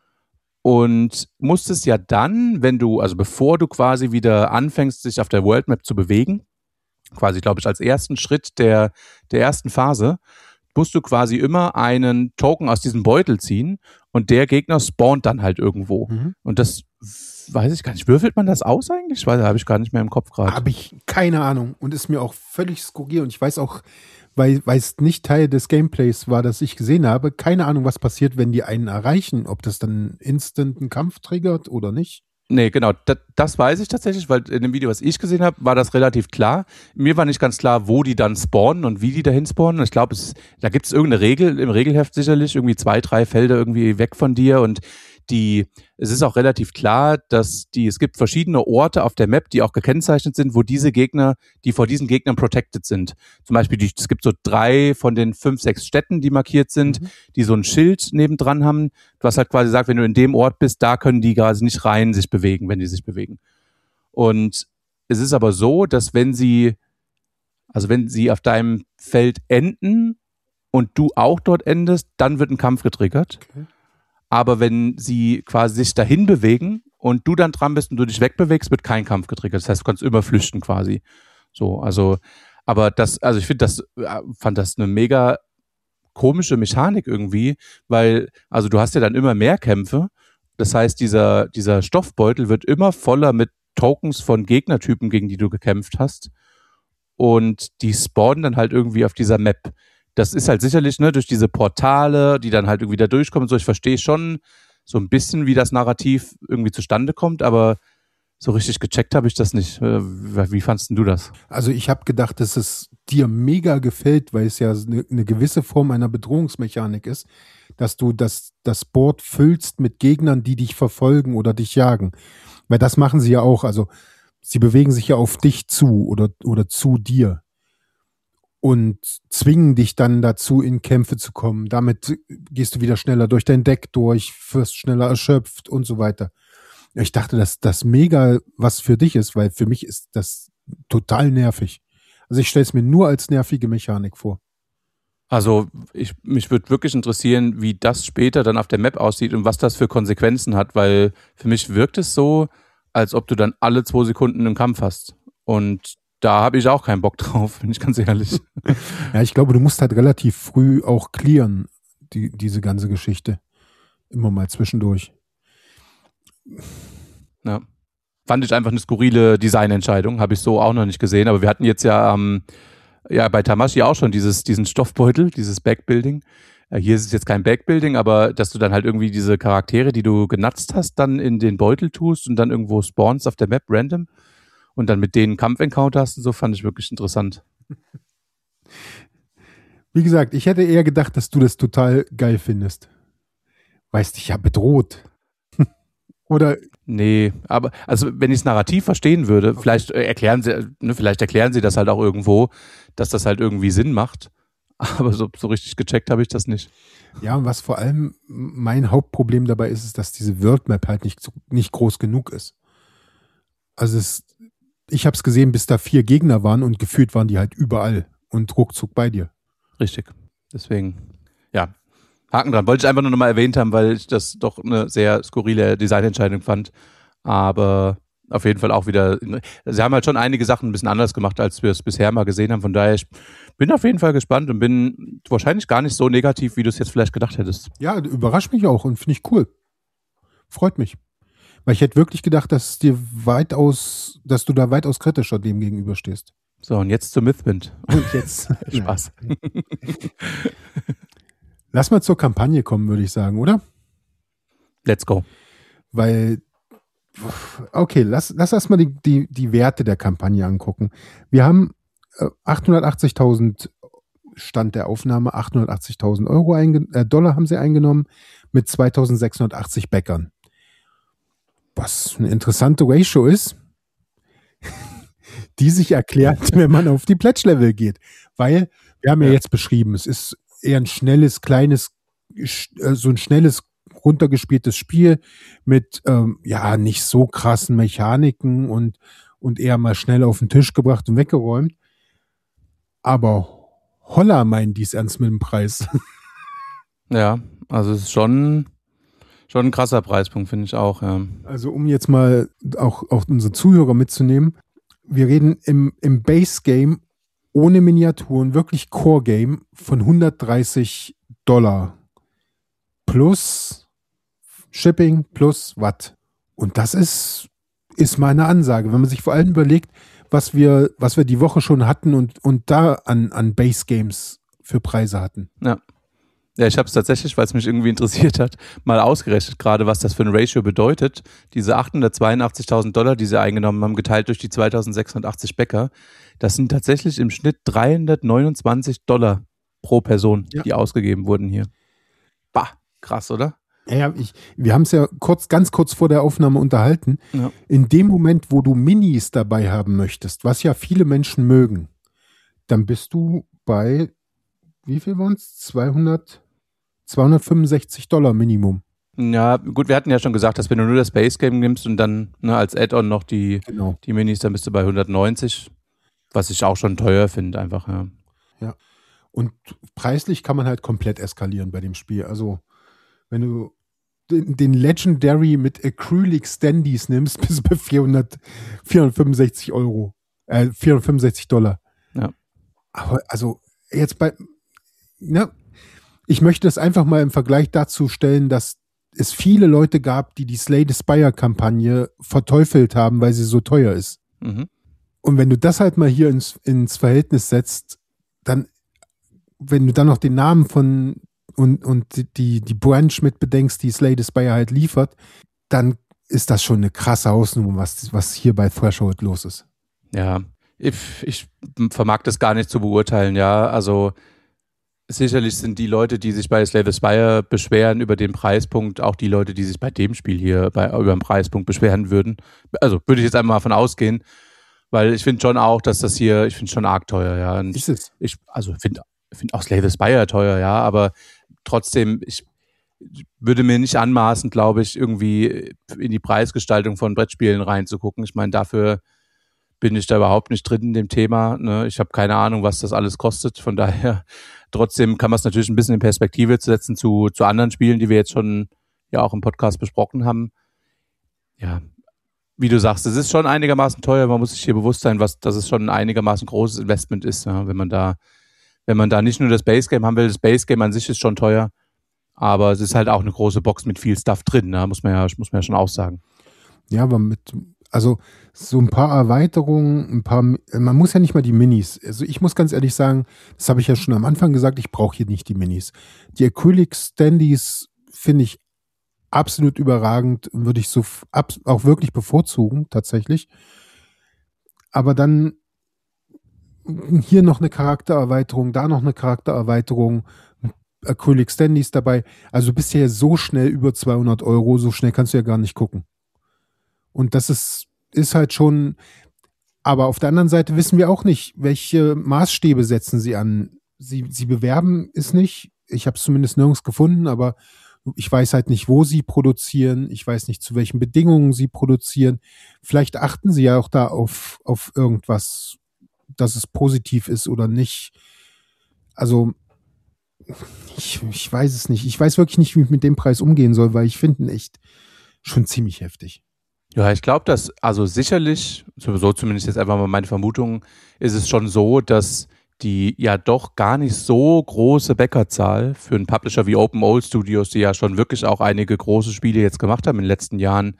und musstest ja dann, wenn du, also bevor du quasi wieder anfängst, dich auf der World Map zu bewegen, quasi, glaube ich, als ersten Schritt der, der ersten Phase, musst du quasi immer einen Token aus diesem Beutel ziehen und der Gegner spawnt dann halt irgendwo. Mhm. Und das weiß ich gar nicht. Würfelt man das aus eigentlich? Weil da habe ich gar nicht mehr im Kopf gerade. Habe ich keine Ahnung und ist mir auch völlig skurril und ich weiß auch, weil, weil es nicht Teil des Gameplays war, das ich gesehen habe, keine Ahnung, was passiert, wenn die einen erreichen, ob das dann instant einen Kampf triggert oder nicht. Nee, genau, das, das weiß ich tatsächlich, weil in dem Video, was ich gesehen habe, war das relativ klar. Mir war nicht ganz klar, wo die dann spawnen und wie die dahin spawnen. Ich glaube, da gibt es irgendeine Regel, im Regelheft sicherlich, irgendwie zwei, drei Felder irgendwie weg von dir und die, es ist auch relativ klar, dass die, es gibt verschiedene Orte auf der Map, die auch gekennzeichnet sind, wo diese Gegner, die vor diesen Gegnern protected sind. Zum Beispiel, die, es gibt so drei von den fünf, sechs Städten, die markiert sind, mhm. die so ein Schild nebendran haben, was halt quasi sagt, wenn du in dem Ort bist, da können die quasi nicht rein sich bewegen, wenn die sich bewegen. Und es ist aber so, dass wenn sie, Also wenn sie auf deinem Feld enden und du auch dort endest, dann wird ein Kampf getriggert. Okay. Aber wenn sie quasi sich dahin bewegen und du dann dran bist und du dich wegbewegst, wird kein Kampf getriggert. Das heißt, du kannst immer flüchten quasi. So, also, aber das, also ich finde das, fand das eine mega komische Mechanik irgendwie, weil, also du hast ja dann immer mehr Kämpfe. Das heißt, dieser, dieser Stoffbeutel wird immer voller mit Tokens von Gegnertypen, gegen die du gekämpft hast. Und die spawnen dann halt irgendwie auf dieser Map. Das ist halt sicherlich, ne, durch diese Portale, die dann halt irgendwie da durchkommen. So, ich verstehe schon so ein bisschen, wie das Narrativ irgendwie zustande kommt, aber so richtig gecheckt habe ich das nicht. Wie fandst denn du das? Also ich habe gedacht, dass es dir mega gefällt, weil es ja eine, eine gewisse Form einer Bedrohungsmechanik ist, dass du das, das Board füllst mit Gegnern, die dich verfolgen oder dich jagen. Weil das machen sie ja auch. Also sie bewegen sich ja auf dich zu oder, oder zu dir und zwingen dich dann dazu, in Kämpfe zu kommen. Damit gehst du wieder schneller durch dein Deck durch, wirst schneller erschöpft und so weiter. Ich dachte, dass das mega was für dich ist, weil für mich ist das total nervig. Also ich stelle es mir nur als nervige Mechanik vor. Also ich, mich würde wirklich interessieren, wie das später dann auf der Map aussieht und was das für Konsequenzen hat, weil für mich wirkt es so, als ob du dann alle zwei Sekunden einen Kampf hast. Und da habe ich auch keinen Bock drauf, bin ich ganz ehrlich. Ja, ich glaube, du musst halt relativ früh auch clearen, die, diese ganze Geschichte. Immer mal zwischendurch. Ja. Fand ich einfach eine skurrile Designentscheidung, habe ich so auch noch nicht gesehen, aber wir hatten jetzt ja, ähm, ja bei Tamashii auch schon dieses, diesen Stoffbeutel, dieses Backbuilding. Äh, hier ist es jetzt kein Backbuilding, aber dass du dann halt irgendwie diese Charaktere, die du genutzt hast, dann in den Beutel tust und dann irgendwo spawnst auf der Map random und dann mit denen Kampfencounter hast und so, fand ich wirklich interessant. Wie gesagt, ich hätte eher gedacht, dass du das total geil findest. Weißt dich ja bedroht. Oder? Nee, aber also wenn ich es narrativ verstehen würde, okay. vielleicht erklären sie, ne, vielleicht erklären sie das halt auch irgendwo, dass das halt irgendwie Sinn macht. Aber so, so richtig gecheckt habe ich das nicht. Ja, und was vor allem mein Hauptproblem dabei ist, ist, dass diese World Map halt nicht, nicht groß genug ist. Also es, ich habe es gesehen, bis da vier Gegner waren und gefühlt waren die halt überall und ruckzuck bei dir. Richtig. Deswegen, ja. Haken dran. Wollte ich einfach nur noch mal erwähnt haben, weil ich das doch eine sehr skurrile Designentscheidung fand. Aber auf jeden Fall auch wieder, sie haben halt schon einige Sachen ein bisschen anders gemacht, als wir es bisher mal gesehen haben. Von daher, ich bin auf jeden Fall gespannt und bin wahrscheinlich gar nicht so negativ, wie du es jetzt vielleicht gedacht hättest. Ja, überrascht mich auch und finde ich cool. Freut mich. Weil ich hätte wirklich gedacht, dass dir weitaus, dass du da weitaus kritischer dem gegenüberstehst. So, und jetzt zu Mythwind. Und jetzt. Spaß. Lass mal zur Kampagne kommen, würde ich sagen, oder? Let's go. Weil, okay, lass, lass erstmal die, die, die Werte der Kampagne angucken. Wir haben äh, achthundertachtzigtausend Stand der Aufnahme, achthundertachtzigtausend Euro einge- äh, Dollar haben sie eingenommen mit zweitausendsechshundertachtzig Backern. Was eine interessante Ratio ist, die sich erklärt, wenn man auf die Pledge-Level geht. Weil, wir haben ja, ja jetzt beschrieben, es ist eher ein schnelles, kleines, so ein schnelles, runtergespieltes Spiel mit ähm, ja nicht so krassen Mechaniken und, und eher mal schnell auf den Tisch gebracht und weggeräumt. Aber holla meinen die es ernst mit dem Preis. Ja, also es ist schon, schon ein krasser Preispunkt, finde ich auch. Ja. Also um jetzt mal auch, auch unsere Zuhörer mitzunehmen, wir reden im, im Base-Game ohne Miniaturen, wirklich Core-Game von hundertdreißig Dollar plus Shipping plus Watt. Und das ist, ist meine Ansage. Wenn man sich vor allem überlegt, was wir, was wir die Woche schon hatten und, und da an, an Base-Games für Preise hatten. Ja. Ja, ich habe es tatsächlich, weil es mich irgendwie interessiert hat, mal ausgerechnet, gerade was das für ein Ratio bedeutet. Diese achthundertzweiundachtzigtausend Dollar, die sie eingenommen haben, geteilt durch die zweitausendsechshundertachtzig Bäcker, das sind tatsächlich im Schnitt dreihundertneunundzwanzig Dollar pro Person, ja, die ausgegeben wurden hier. Bah, krass, oder? Ja, ich, wir haben es ja kurz, ganz kurz vor der Aufnahme unterhalten. Ja. In dem Moment, wo du Minis dabei haben möchtest, was ja viele Menschen mögen, dann bist du bei, wie viel waren es? zweihundert zweihundertfünfundsechzig Dollar Minimum. Ja, gut, wir hatten ja schon gesagt, dass wenn du nur das Base Game nimmst und dann ne, als Add-on noch die, genau. die Minis, dann bist du bei hundertneunzig. Was ich auch schon teuer finde, einfach, ja. Ja. Und preislich kann man halt komplett eskalieren bei dem Spiel. Also, wenn du den, den Legendary mit Acrylic Standees nimmst, bist du bei vierhundert, vierhundertfünfundsechzig Euro. Äh, vierhundertfünfundsechzig Dollar. Ja. Aber also, jetzt bei, ne, ich möchte das einfach mal im Vergleich dazu stellen, dass es viele Leute gab, die die Slay the Spire-Kampagne verteufelt haben, weil sie so teuer ist. Mhm. Und wenn du das halt mal hier ins, ins Verhältnis setzt, dann, wenn du dann noch den Namen von und, und die, die Branch mit bedenkst, die Slay the Spire halt liefert, dann ist das schon eine krasse Hausnummer, was, was hier bei Threshold los ist. Ja, ich, ich vermag das gar nicht zu beurteilen, ja, also sicherlich sind die Leute, die sich bei Slay the Spire beschweren über den Preispunkt, auch die Leute, die sich bei dem Spiel hier bei, über den Preispunkt beschweren würden. Also würde ich jetzt einmal davon ausgehen, weil ich finde schon auch, dass das hier, ich finde schon arg teuer, ja. Und Ist es? Ich, also finde find auch Slay the Spire teuer, ja, aber trotzdem, ich würde mir nicht anmaßen, glaube ich, irgendwie in die Preisgestaltung von Brettspielen reinzugucken. Ich meine, dafür bin ich da überhaupt nicht drin in dem Thema. Ne? Ich habe keine Ahnung, was das alles kostet. Von daher, trotzdem kann man es natürlich ein bisschen in Perspektive setzen zu, zu anderen Spielen, die wir jetzt schon ja auch im Podcast besprochen haben. Ja, wie du sagst, es ist schon einigermaßen teuer. Man muss sich hier bewusst sein, was, dass es schon ein einigermaßen großes Investment ist, ja? wenn man da, wenn man da nicht nur das Base Game haben will. Das Base Game an sich ist schon teuer, aber es ist halt auch eine große Box mit viel Stuff drin, ne? muss man ja, muss man ja schon auch sagen. Ja, aber mit, also so ein paar Erweiterungen, ein paar, man muss ja nicht mal die Minis. Also ich muss ganz ehrlich sagen, das habe ich ja schon am Anfang gesagt, ich brauche hier nicht die Minis. Die Acrylic Standees finde ich absolut überragend, würde ich so ab, auch wirklich bevorzugen, tatsächlich. Aber dann hier noch eine Charaktererweiterung, da noch eine Charaktererweiterung, Acrylic Standees dabei. Also du bist ja so schnell über zweihundert Euro, so schnell kannst du ja gar nicht gucken. Und das ist, ist halt schon, aber auf der anderen Seite wissen wir auch nicht, welche Maßstäbe setzen sie an. Sie, sie bewerben es nicht. Ich habe es zumindest nirgends gefunden, aber ich weiß halt nicht, wo sie produzieren. Ich weiß nicht, zu welchen Bedingungen sie produzieren. Vielleicht achten sie ja auch da auf, auf irgendwas, dass es positiv ist oder nicht. Also, ich, ich weiß es nicht. Ich weiß wirklich nicht, wie ich mit dem Preis umgehen soll, weil ich finde ihn echt schon ziemlich heftig. Ja, ich glaube, dass, also sicherlich, so zumindest jetzt einfach mal meine Vermutung, ist es schon so, dass die ja doch gar nicht so große Backerzahl für einen Publisher wie Open Old Studios, die ja schon wirklich auch einige große Spiele jetzt gemacht haben in den letzten Jahren,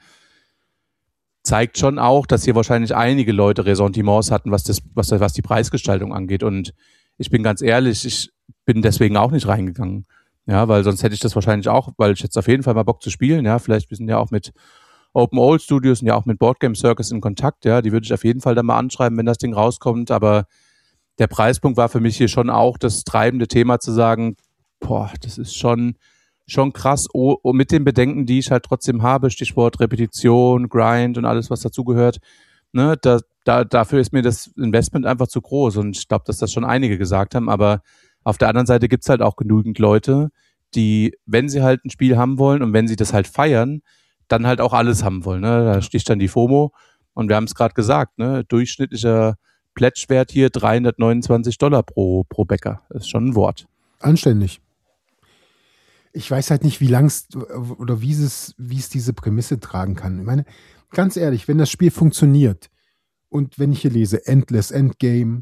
zeigt schon auch, dass hier wahrscheinlich einige Leute Ressentiments hatten, was das, was, was die Preisgestaltung angeht. Und ich bin ganz ehrlich, ich bin deswegen auch nicht reingegangen. Ja, weil sonst hätte ich das wahrscheinlich auch, weil ich jetzt auf jeden Fall mal Bock zu spielen, ja, vielleicht, wir sind ja auch mit Open Old Studios und ja auch mit Board Game Circus in Kontakt, ja, die würde ich auf jeden Fall dann mal anschreiben, wenn das Ding rauskommt, aber der Preispunkt war für mich hier schon auch das treibende Thema zu sagen, boah, das ist schon, schon krass, oh, oh, mit den Bedenken, die ich halt trotzdem habe, Stichwort Repetition, Grind und alles, was dazugehört, ne, da, da, dafür ist mir das Investment einfach zu groß und ich glaube, dass das schon einige gesagt haben, aber auf der anderen Seite gibt's halt auch genügend Leute, die, wenn sie halt ein Spiel haben wollen und wenn sie das halt feiern, dann halt auch alles haben wollen. Ne? Da sticht dann die FOMO und wir haben es gerade gesagt, ne? Durchschnittlicher Pledge-Wert hier dreihundertneunundzwanzig Dollar pro, pro Bäcker. Das ist schon ein Wort. Anständig. Ich weiß halt nicht, wie lang es oder wie es, wie es diese Prämisse tragen kann. Ich meine, ganz ehrlich, wenn das Spiel funktioniert und wenn ich hier lese, Endless Endgame,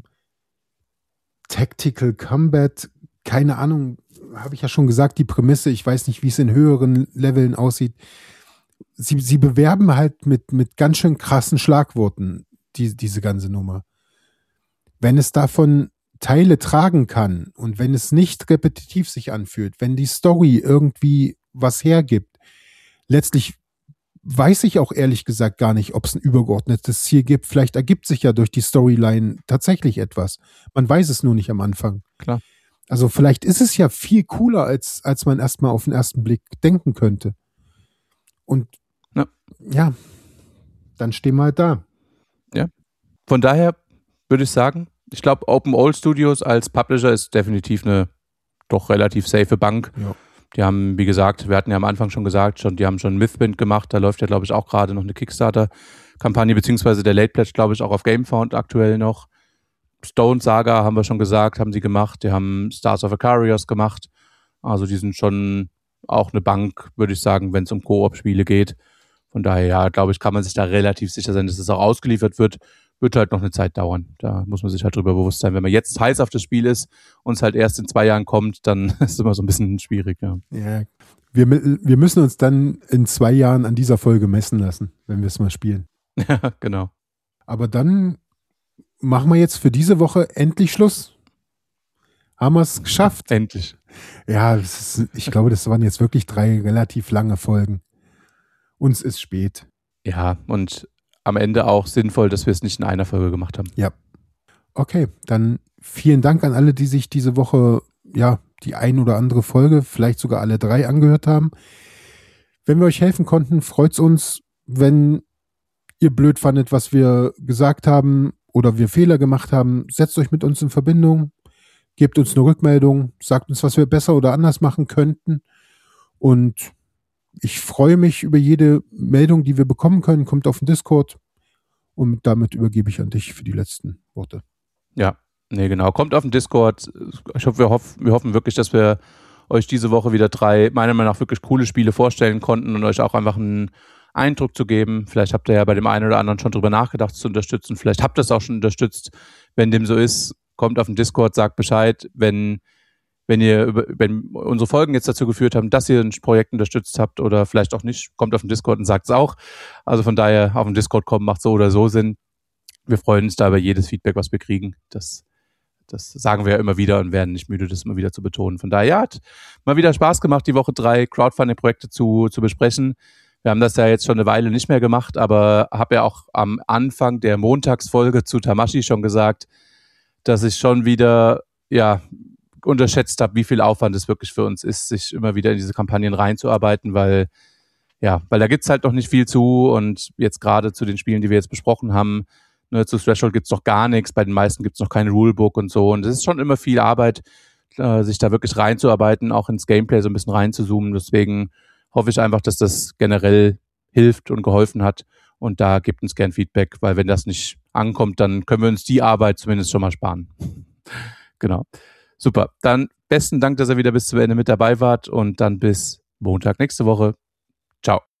Tactical Combat, keine Ahnung, habe ich ja schon gesagt, die Prämisse, ich weiß nicht, wie es in höheren Leveln aussieht. Sie, sie bewerben halt mit, mit ganz schön krassen Schlagworten die, diese ganze Nummer. Wenn es davon Teile tragen kann und wenn es nicht repetitiv sich anfühlt, wenn die Story irgendwie was hergibt, letztlich weiß ich auch ehrlich gesagt gar nicht, ob es ein übergeordnetes Ziel gibt. Vielleicht ergibt sich ja durch die Storyline tatsächlich etwas. Man weiß es nur nicht am Anfang. Klar. Also vielleicht ist es ja viel cooler, als, als man erstmal auf den ersten Blick denken könnte. Und ja, ja dann stehen wir halt da. Ja. Von daher würde ich sagen, ich glaube, Open Old Studios als Publisher ist definitiv eine doch relativ safe Bank. Ja. Die haben, wie gesagt, wir hatten ja am Anfang schon gesagt, schon, die haben schon Mythbind gemacht, da läuft ja, glaube ich, auch gerade noch eine Kickstarter-Kampagne, beziehungsweise der Late Pledge, glaube ich, auch auf GameFound aktuell noch. Stone Saga haben wir schon gesagt, haben sie gemacht. Die haben Stars of Ikarios gemacht. Also die sind schon auch eine Bank, würde ich sagen, wenn es um Koop-Spiele geht. Von daher, ja, glaube ich, kann man sich da relativ sicher sein, dass es auch ausgeliefert wird. Wird halt noch eine Zeit dauern. Da muss man sich halt drüber bewusst sein. Wenn man jetzt heiß auf das Spiel ist und es halt erst in zwei Jahren kommt, dann ist es immer so ein bisschen schwierig. Ja, ja wir, wir müssen uns dann in zwei Jahren an dieser Folge messen lassen, wenn wir es mal spielen. Ja, genau. Aber dann machen wir jetzt für diese Woche endlich Schluss. Haben wir es geschafft? Endlich. Ja, das ist, ich glaube, das waren jetzt wirklich drei relativ lange Folgen. Uns ist spät. Ja, und am Ende auch sinnvoll, dass wir es nicht in einer Folge gemacht haben. Ja. Okay, dann vielen Dank an alle, die sich diese Woche, ja, die ein oder andere Folge, vielleicht sogar alle drei angehört haben. Wenn wir euch helfen konnten, freut es uns, wenn ihr blöd fandet, was wir gesagt haben oder wir Fehler gemacht haben. Setzt euch mit uns in Verbindung, gebt uns eine Rückmeldung, sagt uns, was wir besser oder anders machen könnten. Und ich freue mich über jede Meldung, die wir bekommen können. Kommt auf den Discord und damit übergebe ich an dich für die letzten Worte. Ja, nee, genau. Kommt auf den Discord. Ich hoffe, wir, hoff, wir hoffen wirklich, dass wir euch diese Woche wieder drei, meiner Meinung nach, wirklich coole Spiele vorstellen konnten und euch auch einfach einen Eindruck zu geben. Vielleicht habt ihr ja bei dem einen oder anderen schon drüber nachgedacht, zu unterstützen. Vielleicht habt ihr es auch schon unterstützt. Wenn dem so ist, kommt auf den Discord, sagt Bescheid. Wenn Wenn ihr über, wenn unsere Folgen jetzt dazu geführt haben, dass ihr ein Projekt unterstützt habt oder vielleicht auch nicht, kommt auf den Discord und sagt es auch. Also von daher auf den Discord kommen macht so oder so Sinn. Wir freuen uns da über jedes Feedback, was wir kriegen. Das, das sagen wir ja immer wieder und werden nicht müde, das immer wieder zu betonen. Von daher, ja, hat mal wieder Spaß gemacht, die Woche drei Crowdfunding-Projekte zu, zu besprechen. Wir haben das ja jetzt schon eine Weile nicht mehr gemacht, aber habe ja auch am Anfang der Montagsfolge zu Tamashii schon gesagt, dass ich schon wieder, ja, unterschätzt habe, wie viel Aufwand es wirklich für uns ist, sich immer wieder in diese Kampagnen reinzuarbeiten, weil ja, weil da gibt's halt noch nicht viel zu und jetzt gerade zu den Spielen, die wir jetzt besprochen haben, ne, zu Threshold gibt's noch gar nichts, bei den meisten gibt's noch kein Rulebook und so und es ist schon immer viel Arbeit, äh, sich da wirklich reinzuarbeiten, auch ins Gameplay so ein bisschen reinzuzoomen, deswegen hoffe ich einfach, dass das generell hilft und geholfen hat und da gebt uns gern Feedback, weil wenn das nicht ankommt, dann können wir uns die Arbeit zumindest schon mal sparen. Genau. Super, dann besten Dank, dass ihr wieder bis zum Ende mit dabei wart und dann bis Montag nächste Woche. Ciao.